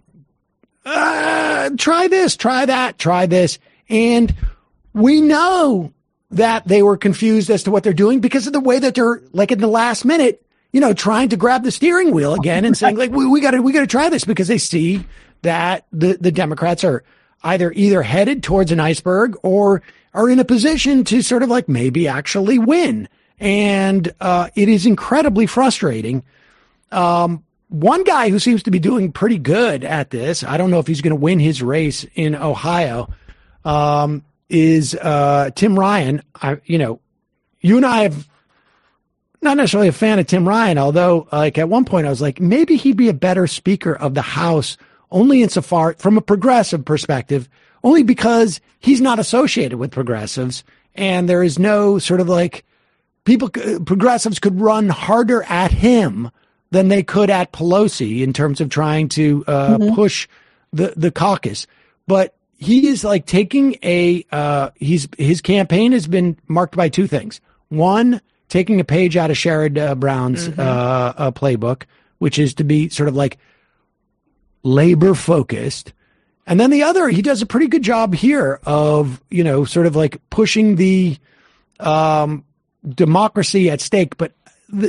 try this, try that, try this. And we know that they were confused as to what they're doing because of the way that they're like in the last minute, trying to grab the steering wheel again and saying like, we got to try this because they see that the Democrats are either headed towards an iceberg or are in a position to sort of like maybe actually win. And it is incredibly frustrating. One guy who seems to be doing pretty good at this, I don't know if he's going to win his race in Ohio, is Tim Ryan. You and I have not necessarily a fan of Tim Ryan, although like at one point I was like, maybe he'd be a better Speaker of the House only insofar from a progressive perspective, only because he's not associated with progressives. And there is no sort of like, progressives could run harder at him than they could at Pelosi in terms of trying to push the caucus. But he is like taking his campaign has been marked by two things. One, taking a page out of Sherrod Brown's playbook, which is to be sort of like labor focused. And then the other, he does a pretty good job here of, sort of like pushing the democracy at stake. But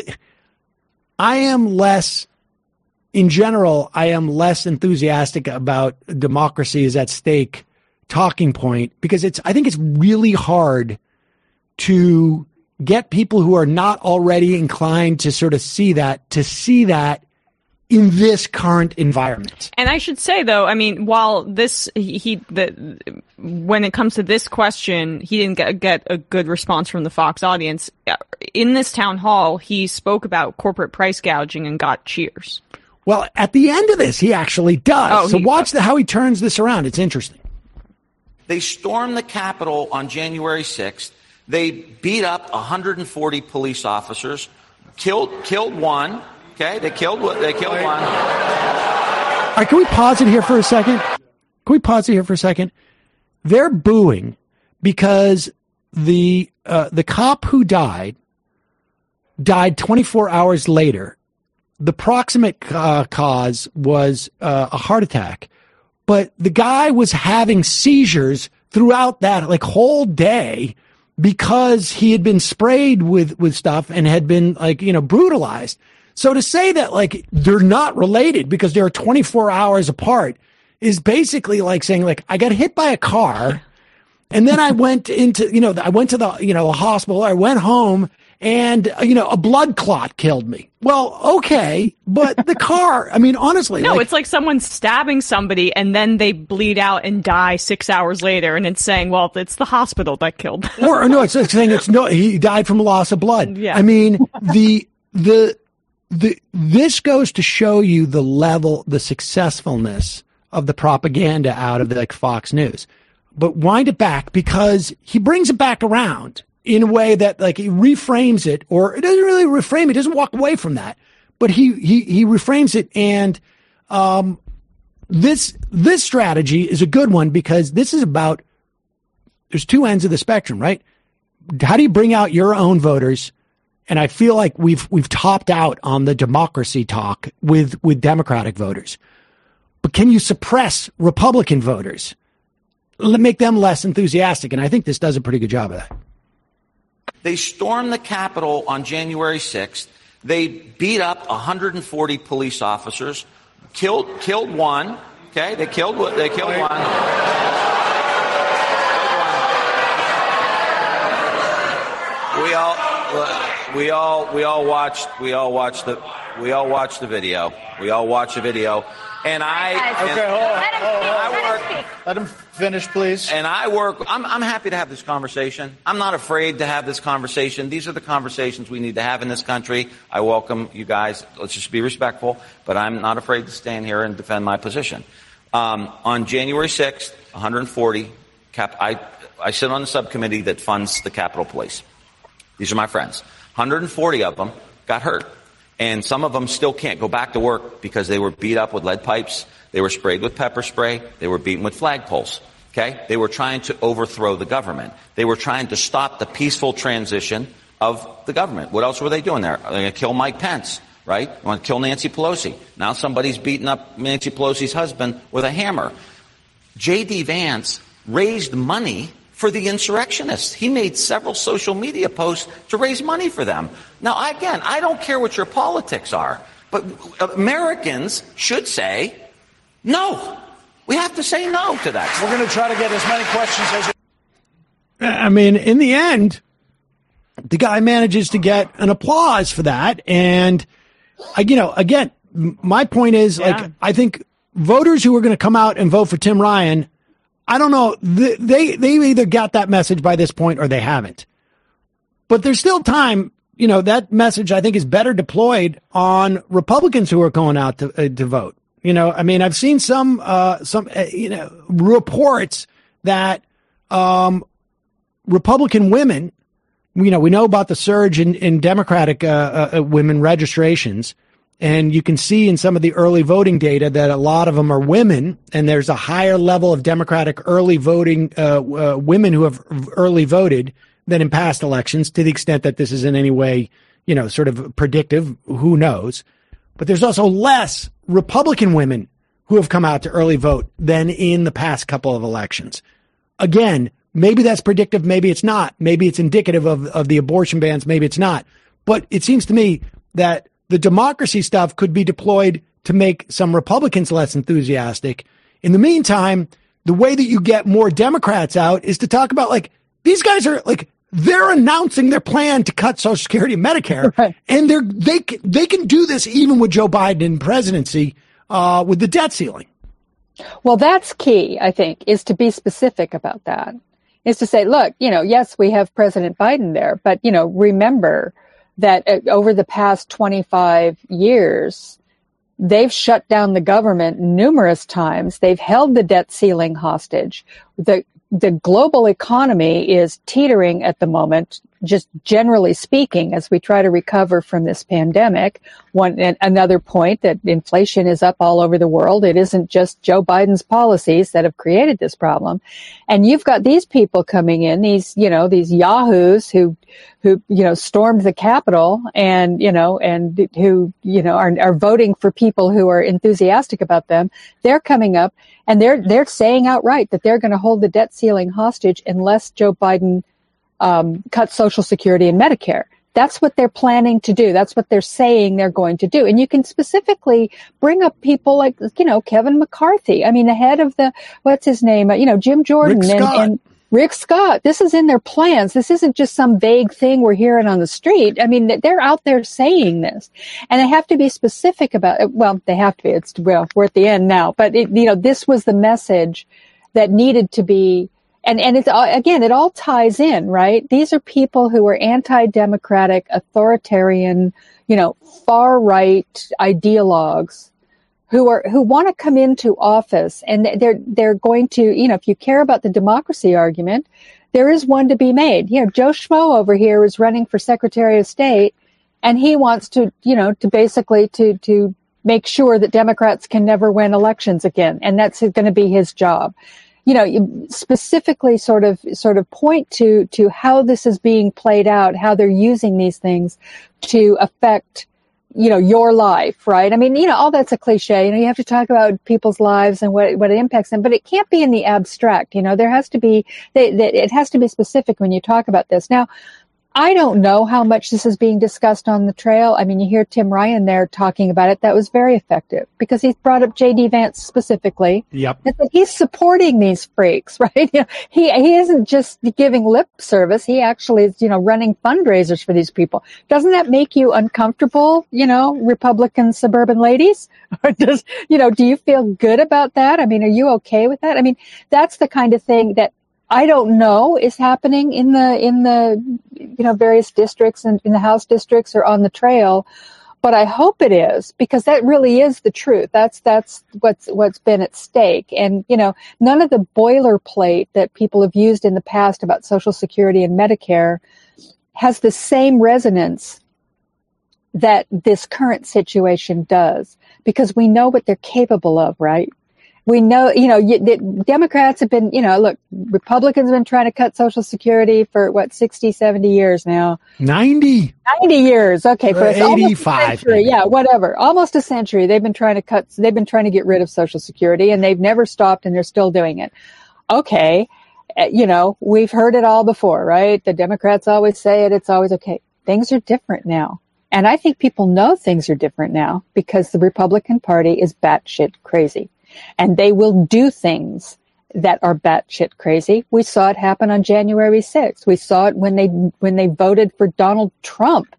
I am less enthusiastic about democracy is at stake talking point because I think it's really hard to get people who are not already inclined to sort of see that in this current environment. And I should say, though, I mean, while when it comes to this question, he didn't get a good response from the Fox audience. In this town hall, he spoke about corporate price gouging and got cheers. Well, at the end of this, he actually does. Watch how he turns this around. It's interesting. They stormed the Capitol on January 6th. They beat up 140 police officers, killed one. Okay, they killed one. All right, can we pause it here for a second? They're booing because the cop who died 24 hours later. The proximate cause was a heart attack, but the guy was having seizures throughout that like whole day because he had been sprayed with stuff and had been like, brutalized. So to say that like they're not related because they're 24 hours apart is basically like saying like I got hit by a car and then I went into, I went to the hospital, I went home and, a blood clot killed me. Well, okay, but the car, I mean, honestly. No, it's like someone stabbing somebody and then they bleed out and die 6 hours later and it's saying, well, it's the hospital that killed them. Or no, it's saying he died from loss of blood. Yeah. I mean, this goes to show you the successfulness of the propaganda out of like Fox News. But wind it back because he brings it back around in a way that like he reframes it, or it doesn't really reframe it, doesn't walk away from that, but he reframes it. And this strategy is a good one because this is about, there's two ends of the spectrum, right? How do you bring out your own voters? And I feel like we've topped out on the democracy talk with Democratic voters. But can you suppress Republican voters? Make them less enthusiastic. And I think this does a pretty good job of that. They stormed the Capitol on January 6th. They beat up 140 police officers, killed one. Okay, they killed one. We all watched the video. And let him finish, please. And I'm happy to have this conversation. I'm not afraid to have this conversation. These are the conversations we need to have in this country. I welcome you guys. Let's just be respectful, but I'm not afraid to stand here and defend my position. On January 6th, 140, I sit on the subcommittee that funds the Capitol Police. These are my friends. 140 of them got hurt. And some of them still can't go back to work because they were beat up with lead pipes. They were sprayed with pepper spray. They were beaten with flagpoles. Okay? They were trying to overthrow the government. They were trying to stop the peaceful transition of the government. What else were they doing there? They're going to kill Mike Pence, right? They want to kill Nancy Pelosi. Now somebody's beating up Nancy Pelosi's husband with a hammer. J.D. Vance raised money for the insurrectionists. He made several social media posts to raise money for them. Now, again, I don't care what your politics are, but Americans should say no. We have to say no to that. We're going to try to get as many questions as... I mean, in the end, the guy manages to get an applause for that. And, again, my point is, I think voters who are going to come out and vote for Tim Ryan, I don't know. They either got that message by this point or they haven't. But there's still time. That message I think is better deployed on Republicans who are going out to vote. I've seen some reports that Republican women, we know about the surge in Democratic women registrations. And you can see in some of the early voting data that a lot of them are women, and there's a higher level of Democratic early voting women who have early voted than in past elections, to the extent that this is in any way, sort of predictive. Who knows? But there's also less Republican women who have come out to early vote than in the past couple of elections. Again, maybe that's predictive, maybe it's not. Maybe it's indicative of the abortion bans, maybe it's not. But it seems to me that the democracy stuff could be deployed to make some Republicans less enthusiastic. In the meantime, the way that you get more Democrats out is to talk about, these guys are, they're announcing their plan to cut Social Security and Medicare. Right. And they can do this even with Joe Biden in presidency, with the debt ceiling. Well, that's key, I think, is to be specific about that. Is to say, look, yes, we have President Biden there, but, remember that over the past 25 years, they've shut down the government numerous times. They've held the debt ceiling hostage. The global economy is teetering at the moment, just generally speaking, as we try to recover from this pandemic. Another point that inflation is up all over the world. It isn't just Joe Biden's policies that have created this problem. And you've got these people coming in, these yahoos who stormed the Capitol and who, are voting for people who are enthusiastic about them. They're coming up and they're saying outright that they're going to hold the debt ceiling hostage unless Joe Biden cuts Social Security and Medicare. That's what they're planning to do. That's what they're saying they're going to do. And you can specifically bring up people like, Kevin McCarthy. I mean, the head of what's his name? Jim Jordan and Rick Scott. This is in their plans. This isn't just some vague thing we're hearing on the street. I mean, they're out there saying this, and they have to be specific about it. Well, they have to be. We're at the end now, but this was the message that needed to be. And it's, again, it all ties in, right? These are people who are anti-democratic, authoritarian, far-right ideologues who want to come into office, and they're going to, if you care about the democracy argument, there is one to be made. Joe Schmo over here is running for Secretary of State, and he wants to, to basically to make sure that Democrats can never win elections again, and that's going to be his job. Specifically sort of point to how this is being played out, how they're using these things to affect, your life, right? I mean, all that's a cliche. You have to talk about people's lives and what it impacts them, but it can't be in the abstract. There has to be, it has to be specific when you talk about this. Now, I don't know how much this is being discussed on the trail. I mean, you hear Tim Ryan there talking about it. That was very effective because he brought up J.D. Vance specifically. Yep. He's supporting these freaks, right? He isn't just giving lip service. He actually is, running fundraisers for these people. Doesn't that make you uncomfortable, Republican suburban ladies? Or do you feel good about that? I mean, are you okay with that? I mean, that's the kind of thing that I don't know is happening in the various districts and in the House districts or on the trail, but I hope it is, because that really is the truth. That's what's been at stake. And none of the boilerplate that people have used in the past about Social Security and Medicare has the same resonance that this current situation does, because we know what they're capable of, right? We know, the Democrats have been, look, Republicans have been trying to cut Social Security for 60, 70 years now. 90 years. Okay. For 85. Yeah, whatever. Almost a century. They've been trying to get rid of Social Security, and they've never stopped, and they're still doing it. Okay. We've heard it all before, right? The Democrats always say it. It's always okay. Things are different now. And I think people know things are different now because the Republican Party is batshit crazy. And they will do things that are batshit crazy. We saw it happen on January 6th. We saw it when they voted for Donald Trump,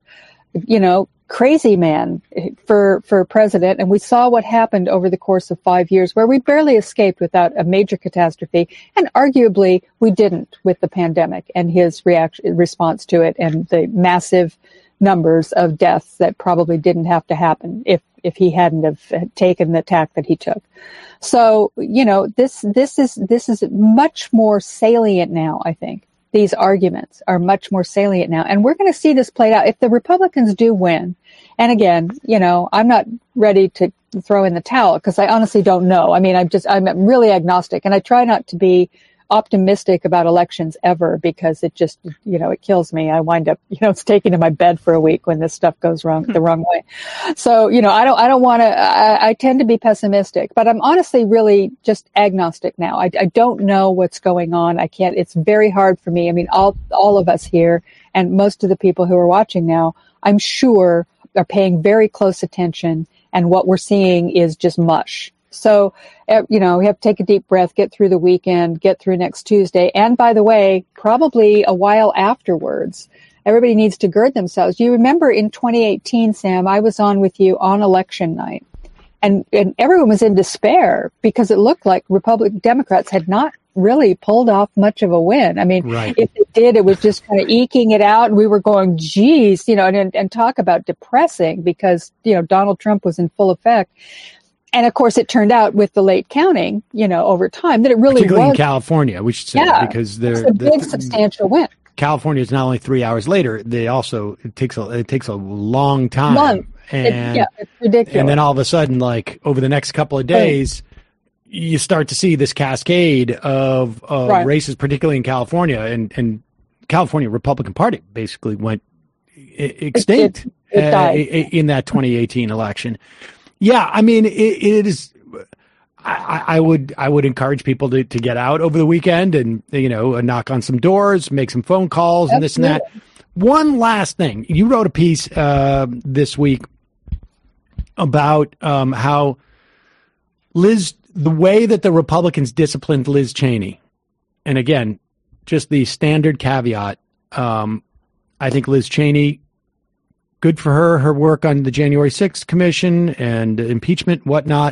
crazy man for president. And we saw what happened over the course of 5 years, where we barely escaped without a major catastrophe. And arguably we didn't with the pandemic and his response to it, and the massive numbers of deaths that probably didn't have to happen if he hadn't have taken the tack that he took. So, this is much more salient now, I think. These arguments are much more salient now. And we're going to see this played out. If the Republicans do win, and again, I'm not ready to throw in the towel because I honestly don't know. I mean, I'm really agnostic, and I try not to be optimistic about elections ever, because it just, it kills me. I wind up, staking in my bed for a week when this stuff goes wrong, the wrong way. So, I don't want to, I tend to be pessimistic, but I'm honestly really just agnostic now. I don't know what's going on. It's very hard for me. I mean, all of us here and most of the people who are watching now, I'm sure are paying very close attention, and what we're seeing is just mush. So, we have to take a deep breath, get through the weekend, get through next Tuesday. And by the way, probably a while afterwards, everybody needs to gird themselves. You remember in 2018, Sam, I was on with you on election night, and everyone was in despair because it looked like Democrats had not really pulled off much of a win. I mean, right. If they did, it was just kind of eking it out. And we were going, geez, and talk about depressing, because, Donald Trump was in full effect. And of course, it turned out with the late counting, over time, that it really particularly was. in California, we should say, because it's a big, substantial win. California is not only 3 hours later; it takes a long time. It's ridiculous. And then all of a sudden, like over the next couple of days, you start to see this cascade of races, particularly in California, and California Republican Party basically went extinct in that 2018 election. Yeah, I mean, it is. I would encourage people to get out over the weekend and knock on some doors, make some phone calls, and this and that. One last thing, you wrote a piece this week about how the way that the Republicans disciplined Liz Cheney, and again, just the standard caveat. I think Liz Cheney, good for her work on the January 6th commission and impeachment, whatnot.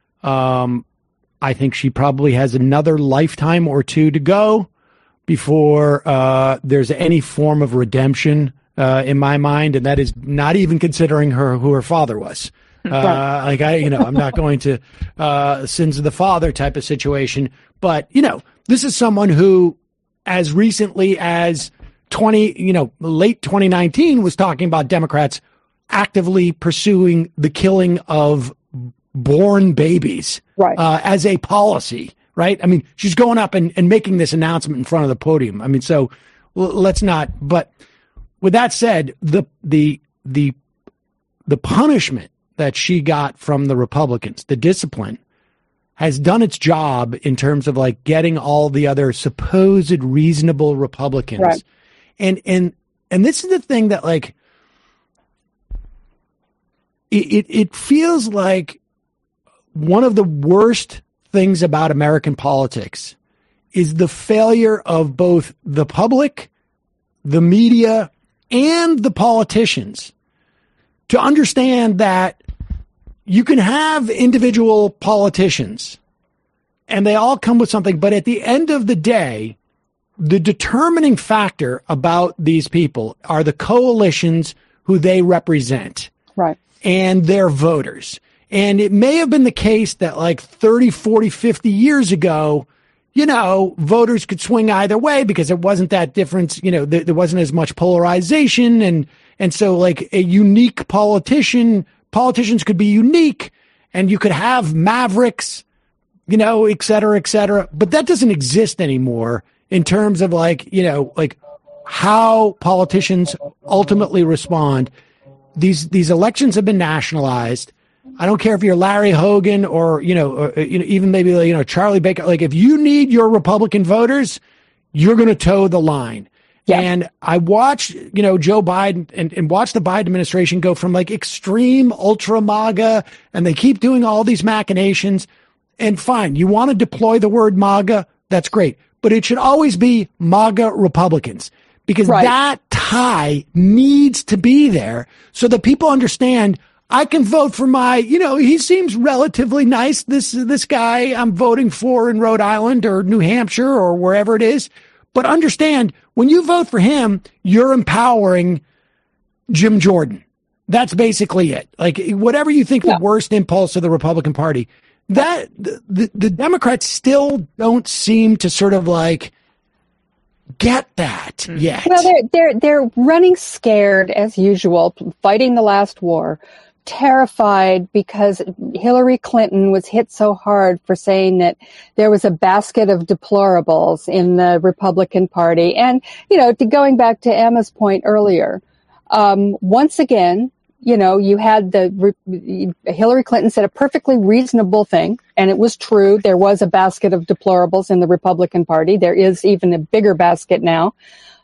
I think she probably has another lifetime or two to go before there's any form of redemption in my mind, and that is not even considering who her father was. I'm not going to sins of the father type of situation, but this is someone who, as recently as late 2019, was talking about Democrats actively pursuing the killing of born babies as a policy, right? I mean, she's going up and making this announcement in front of the podium. I mean, so let's not. But with that said, the punishment that she got from the Republicans, the discipline, has done its job in terms of like getting all the other supposed reasonable Republicans. Right. And And this is the thing that, like, it feels like one of the worst things about American politics is the failure of both the public, the media, and the politicians to understand that you can have individual politicians and they all come with something, but at the end of the day, the determining factor about these people are the coalitions who they represent. Right. And their voters. And it may have been the case that like 30, 40, 50 years ago, you know, voters could swing either way because it wasn't that difference. You know, there wasn't as much polarization. And so like a unique politicians could be unique and you could have mavericks, you know, et cetera, et cetera. But that doesn't exist anymore in terms of like, you know, like how politicians ultimately respond. These elections have been nationalized. I don't care if you're Larry Hogan or, you know, even maybe, you know, Charlie Baker. Like, if you need your Republican voters, you're going to toe the line. Yeah. And I watched, you know, Joe Biden and watch the Biden administration go from like extreme ultra MAGA, and they keep doing all these machinations. And fine, you want to deploy the word MAGA, that's great. But it should always be MAGA Republicans. Because that tie needs to be there so that people understand I can vote for my, you know, he seems relatively nice. This guy I'm voting for in Rhode Island or New Hampshire or wherever it is. But understand, when you vote for him, you're empowering Jim Jordan. That's basically it. Like, whatever you think the worst impulse of the Republican Party, that the Democrats still don't seem to sort of like get that yet. Well, they're running scared as usual, fighting the last war, terrified because Hillary Clinton was hit so hard for saying that there was a basket of deplorables in the Republican Party. And, you know, going back to Emma's point earlier, once again, you know, you had Hillary Clinton said a perfectly reasonable thing, and it was true. There was a basket of deplorables in the Republican Party. There is even a bigger basket now.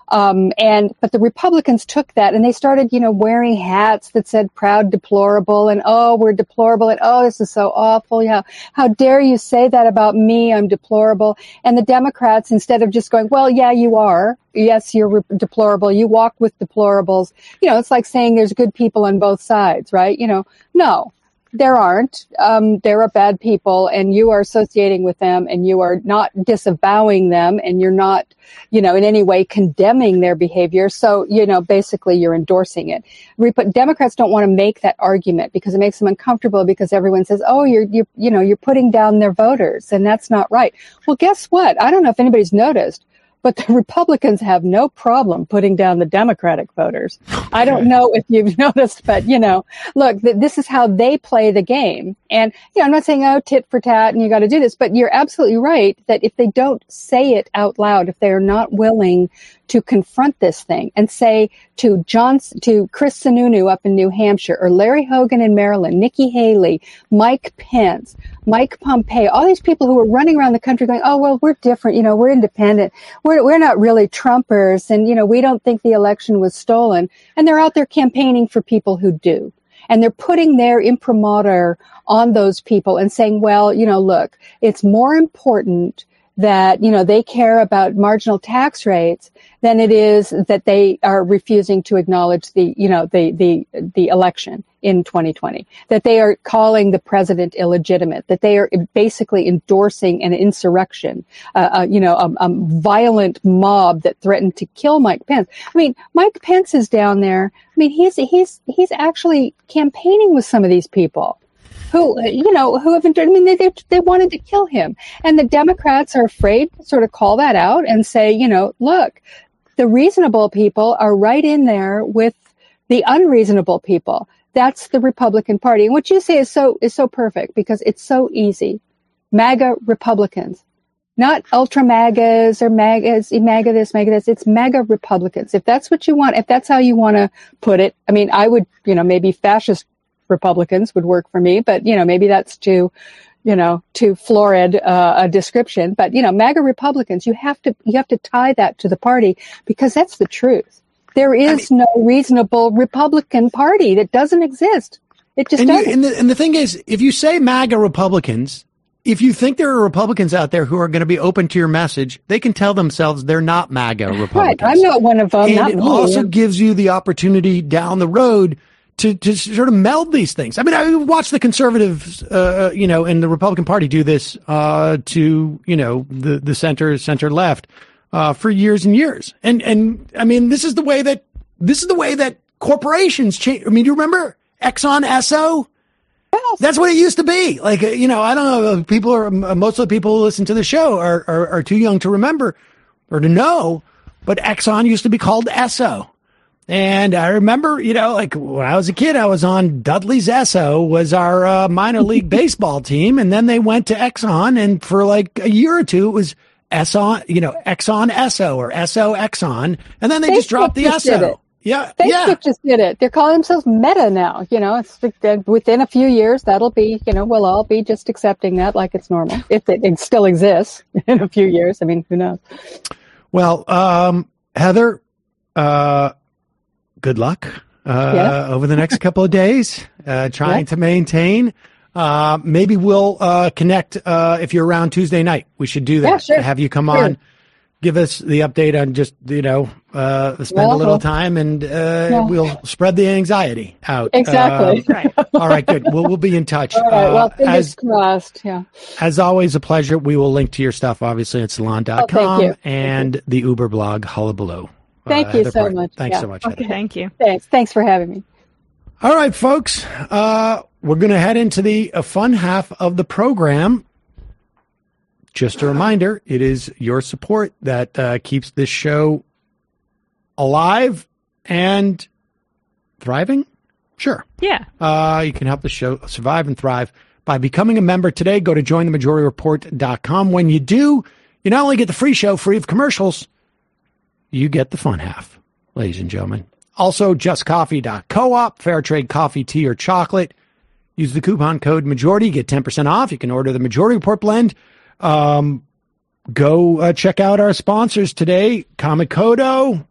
But the Republicans took that and they started, you know, wearing hats that said proud deplorable and, oh, we're deplorable and, oh, this is so awful. Yeah. How dare you say that about me? I'm deplorable. And the Democrats, instead of just going, well, yeah, you are. Yes, you're deplorable. You walk with deplorables. You know, it's like saying there's good people on both sides, right? You know, no. There aren't. There are bad people, and you are associating with them, and you are not disavowing them, and you're not, you know, in any way condemning their behavior. So, you know, basically you're endorsing it. Democrats don't want to make that argument because it makes them uncomfortable because everyone says, oh, you're putting down their voters, and that's not right. Well, guess what? I don't know if anybody's noticed, but the Republicans have no problem putting down the Democratic voters. I don't know if you've noticed, but, you know, look, this is how they play the game. And, you know, I'm not saying, oh, tit for tat and you got to do this, but you're absolutely right that if they don't say it out loud, if they're not willing to confront this thing and say to Chris Sununu up in New Hampshire, or Larry Hogan in Maryland, Nikki Haley, Mike Pence, Mike Pompeo, all these people who are running around the country going, oh, well, we're different. You know, we're independent. We're not really Trumpers. And, you know, we don't think the election was stolen. And they're out there campaigning for people who do. And they're putting their imprimatur on those people and saying, well, you know, look, it's more important that, you know, they care about marginal tax rates than it is that they are refusing to acknowledge the election in 2020, that they are calling the president illegitimate, that they are basically endorsing an insurrection, a violent mob that threatened to kill Mike Pence. I mean, Mike Pence is down there. I mean, he's actually campaigning with some of these people who have been, I mean, they wanted to kill him. And the Democrats are afraid to sort of call that out and say, you know, look, the reasonable people are right in there with the unreasonable people. That's the Republican Party. And what you say is so perfect because it's so easy. MAGA Republicans, not ultra MAGAs or MAGA this, MAGA this. It's MAGA Republicans. If that's what you want, if that's how you want to put it, I mean, I would, you know, maybe fascist Republicans would work for me, but, you know, maybe that's too florid a description. But, you know, MAGA Republicans, you have to tie that to the party because that's the truth. There is no reasonable Republican Party. That doesn't exist. It just doesn't. And the thing is, if you say MAGA Republicans, if you think there are Republicans out there who are going to be open to your message, they can tell themselves they're not MAGA Republicans. Right. I'm not one of them. And not it me. also gives you the opportunity down the road to sort of meld these things. I mean, I watched the conservatives, and the Republican Party do this to, the center left for years and years. And I mean, this is the way that corporations change. I mean, do you remember Exxon Esso? Yes. That's what it used to be. Like, I don't know. Most of the people who listen to the show are too young to remember or to know, but Exxon used to be called Esso. And I remember, like when I was a kid, I was on Dudley's Esso was our minor league baseball team. And then they went to Exxon, and for like a year or two, it was Exxon Esso or Esso Exxon. And then they just dropped the Esso. Yeah. Facebook just did it. They're calling themselves Meta now. It's like within a few years, that'll be, we'll all be just accepting that like it's normal. If it still exists in a few years. I mean, who knows? Well, Heather, good luck over the next couple of days, trying to maintain. Maybe we'll connect if you're around Tuesday night. We should do that. Yeah, sure. Have you come on, give us the update on just, spend a little time, and we'll spread the anxiety out. Exactly. Right. All right, good. We'll be in touch. All right. Well, fingers crossed. Yeah. As always, a pleasure. We will link to your stuff, obviously, at salon.com thank you. and the Uber blog, Hullabaloo. Thank you Heather so Parton. much. Thanks so much, Heather. Thank you. Thanks for having me. All right, folks. We're going to head into the fun half of the program. Just a reminder, it is your support that keeps this show alive and thriving. Sure. Yeah. You can help the show survive and thrive by becoming a member today. Go to jointhemajorityreport.com. When you do, you not only get the free show free of commercials, you get the fun half, ladies and gentlemen. Also, justcoffee.coop, fair trade coffee, tea, or chocolate. Use the coupon code majority, get 10% off. You can order the Majority Report blend. Go check out our sponsors today, Kamikoto,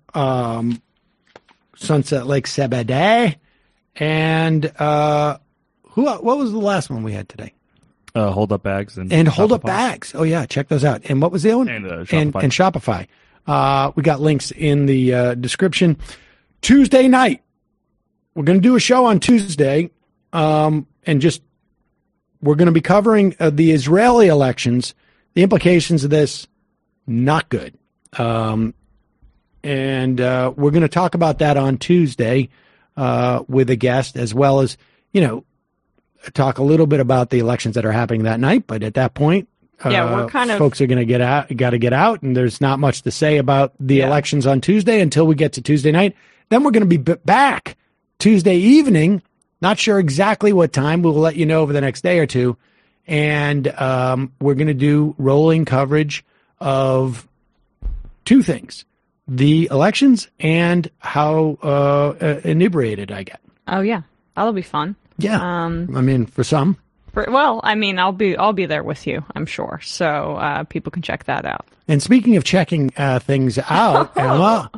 Sunset Lake Sebede, and what was the last one we had today? Hold Up Bags and Hold Up Shopify. Bags. Oh yeah, check those out. And what was the other one? And Shopify. And Shopify. We got links in the description. Tuesday night, we're going to do a show on Tuesday, and we're going to be covering the Israeli elections. The implications of this, not good. And we're going to talk about that on Tuesday with a guest, as well as, talk a little bit about the elections that are happening that night. But at that point, we're kind of folks are going to got to get out, and there's not much to say about the elections on Tuesday until we get to Tuesday night. Then we're going to be back Tuesday evening. Not sure exactly what time. We'll let you know over the next day or two. And we're going to do rolling coverage of two things: the elections and how inebriated I get. Oh yeah, that'll be fun. Yeah, I mean, for some. I'll be there with you, I'm sure. So people can check that out. And speaking of checking things out, Emma,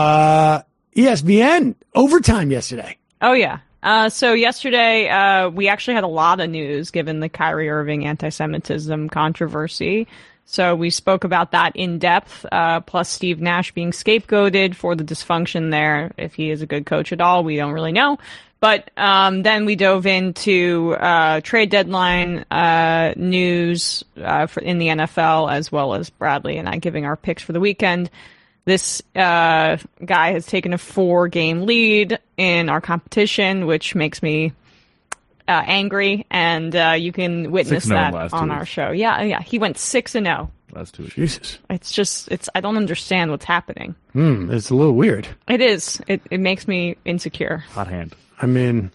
ESPN overtime yesterday. Oh yeah. So yesterday, we actually had a lot of news given the Kyrie Irving anti-Semitism controversy. So we spoke about that in depth, plus Steve Nash being scapegoated for the dysfunction there. If he is a good coach at all, we don't really know. But then we dove into trade deadline news in the NFL, as well as Bradley and I giving our picks for the weekend. This guy has taken a 4-game lead in our competition, which makes me angry, and you can witness that on our show. Yeah, he went 6-0. Last 2 weeks. Jesus. I don't understand what's happening. It's a little weird. It is. It makes me insecure. Hot hand. I mean,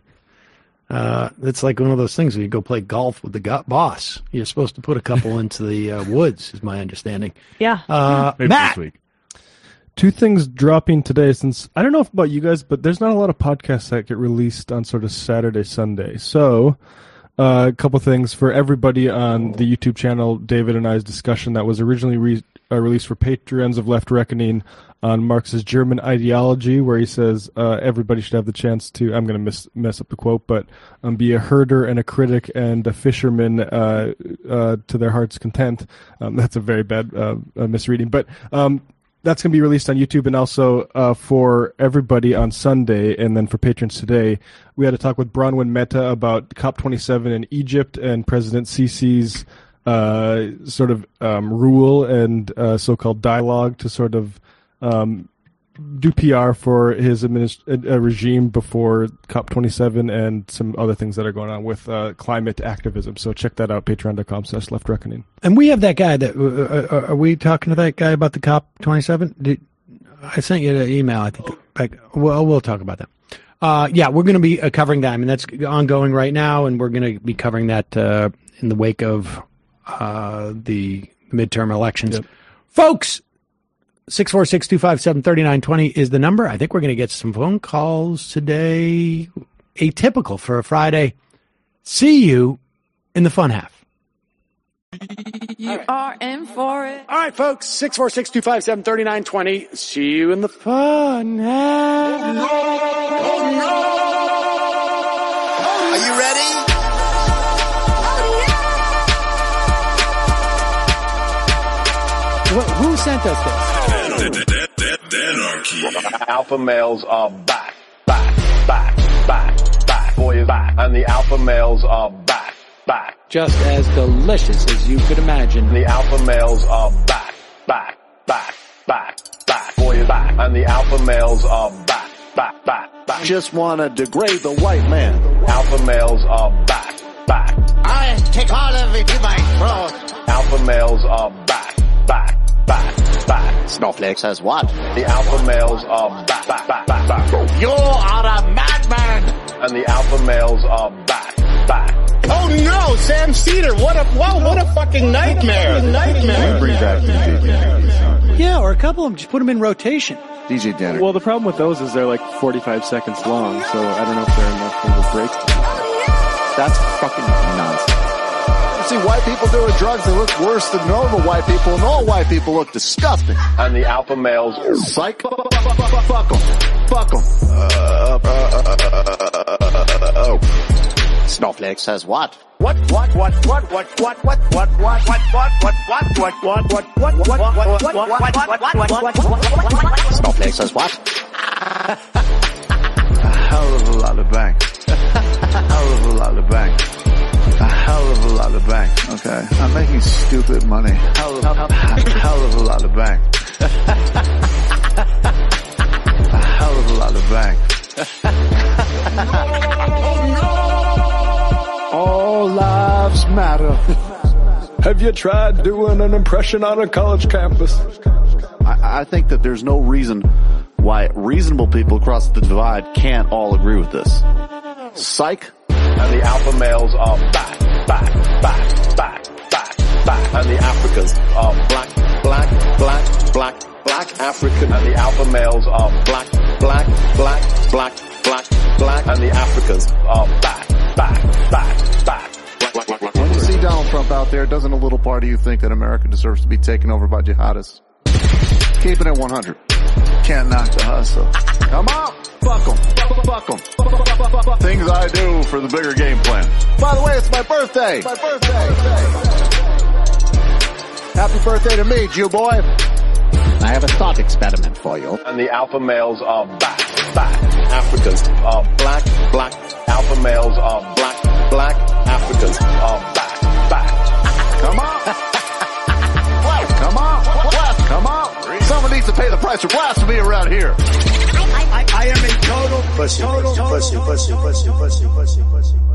it's like one of those things where you go play golf with the boss. You're supposed to put a couple into the woods, is my understanding. Yeah. Maybe Matt. this week. Two things dropping today, since I don't know about you guys, but there's not a lot of podcasts that get released on sort of Saturday, Sunday. So A couple things for everybody on the YouTube channel. David and I's discussion that was originally released for patrons of Left Reckoning on Marx's German ideology, where he says everybody should have the chance to, I'm going to mess up the quote, but be a herder and a critic and a fisherman to their heart's content. That's a very bad misreading. But that's going to be released on YouTube, and also for everybody on Sunday, and then for patrons today, we had a talk with Bronwyn Mehta about COP27 in Egypt and President Sisi's sort of rule and so-called dialogue to sort of do PR for his regime before COP27 and some other things that are going on with climate activism. So check that out, patreon.com/leftreckoning. And we have that guy that, are we talking to that guy about the COP27? I sent you an email, I think. Well, we'll talk about that. Yeah, we're going to be covering that. I mean, that's ongoing right now, and we're going to be covering that in the wake of the midterm elections. Yep. Folks, 646-257-3920 is the number. I think we're going to get some phone calls today. Atypical for a Friday. See you in the fun half. You are in for it. All right, folks, 646-257-3920. See you in the fun half. Oh, no. Are you ready? Who sent us this? Anarchy. Alpha males are back. Boy is back. And the alpha males are back. Just as delicious as you could imagine. The alpha males are back. Boy is back. And the alpha males are back. Just want to degrade the white man. Alpha males are back. I take all of it in my throat. Alpha males are back. Snowflake says what? The alpha males are back. You are a madman. And the alpha males are back. Oh no, Sam Cedar! What a fucking nightmare! Bring back DJ. Yeah, or a couple of them. Just put them in rotation. DJ Danner. Well, the problem with those is they're like 45 seconds long, so I don't know if they're enough of a break. That's fucking nonsense. See white people doing drugs that look worse than normal white people, and all white people look disgusting. And the alpha males, psych, fuck them. Snowflake says what? What? Snowflake says what? A hell of a lot of bank. A hell of a lot of bank. A hell of a lot of bank. Okay. I'm making stupid money. Hell of a lot of bank. A hell of a lot of bank. All lives matter. Have you tried doing an impression on a college campus? I think that there's no reason why reasonable people across the divide can't all agree with this. Psych. And the alpha males are back. And the Africans are black African. And the alpha males are black. And the Africans are back. When you see Donald Trump out there, doesn't a little part of you think that America deserves to be taken over by jihadists? Keep it at 100. Can't knock the hustle. Come on. Fuck 'em. Things I do for the bigger game plan. By the way, it's my birthday. Happy birthday to me, Jew boy. I have a thought experiment for you. And the alpha males are back. Africans are black. Alpha males are black. Africans are back. Come on. Come on. Someone needs to pay the price for blasphemy around here. I am a total pussy.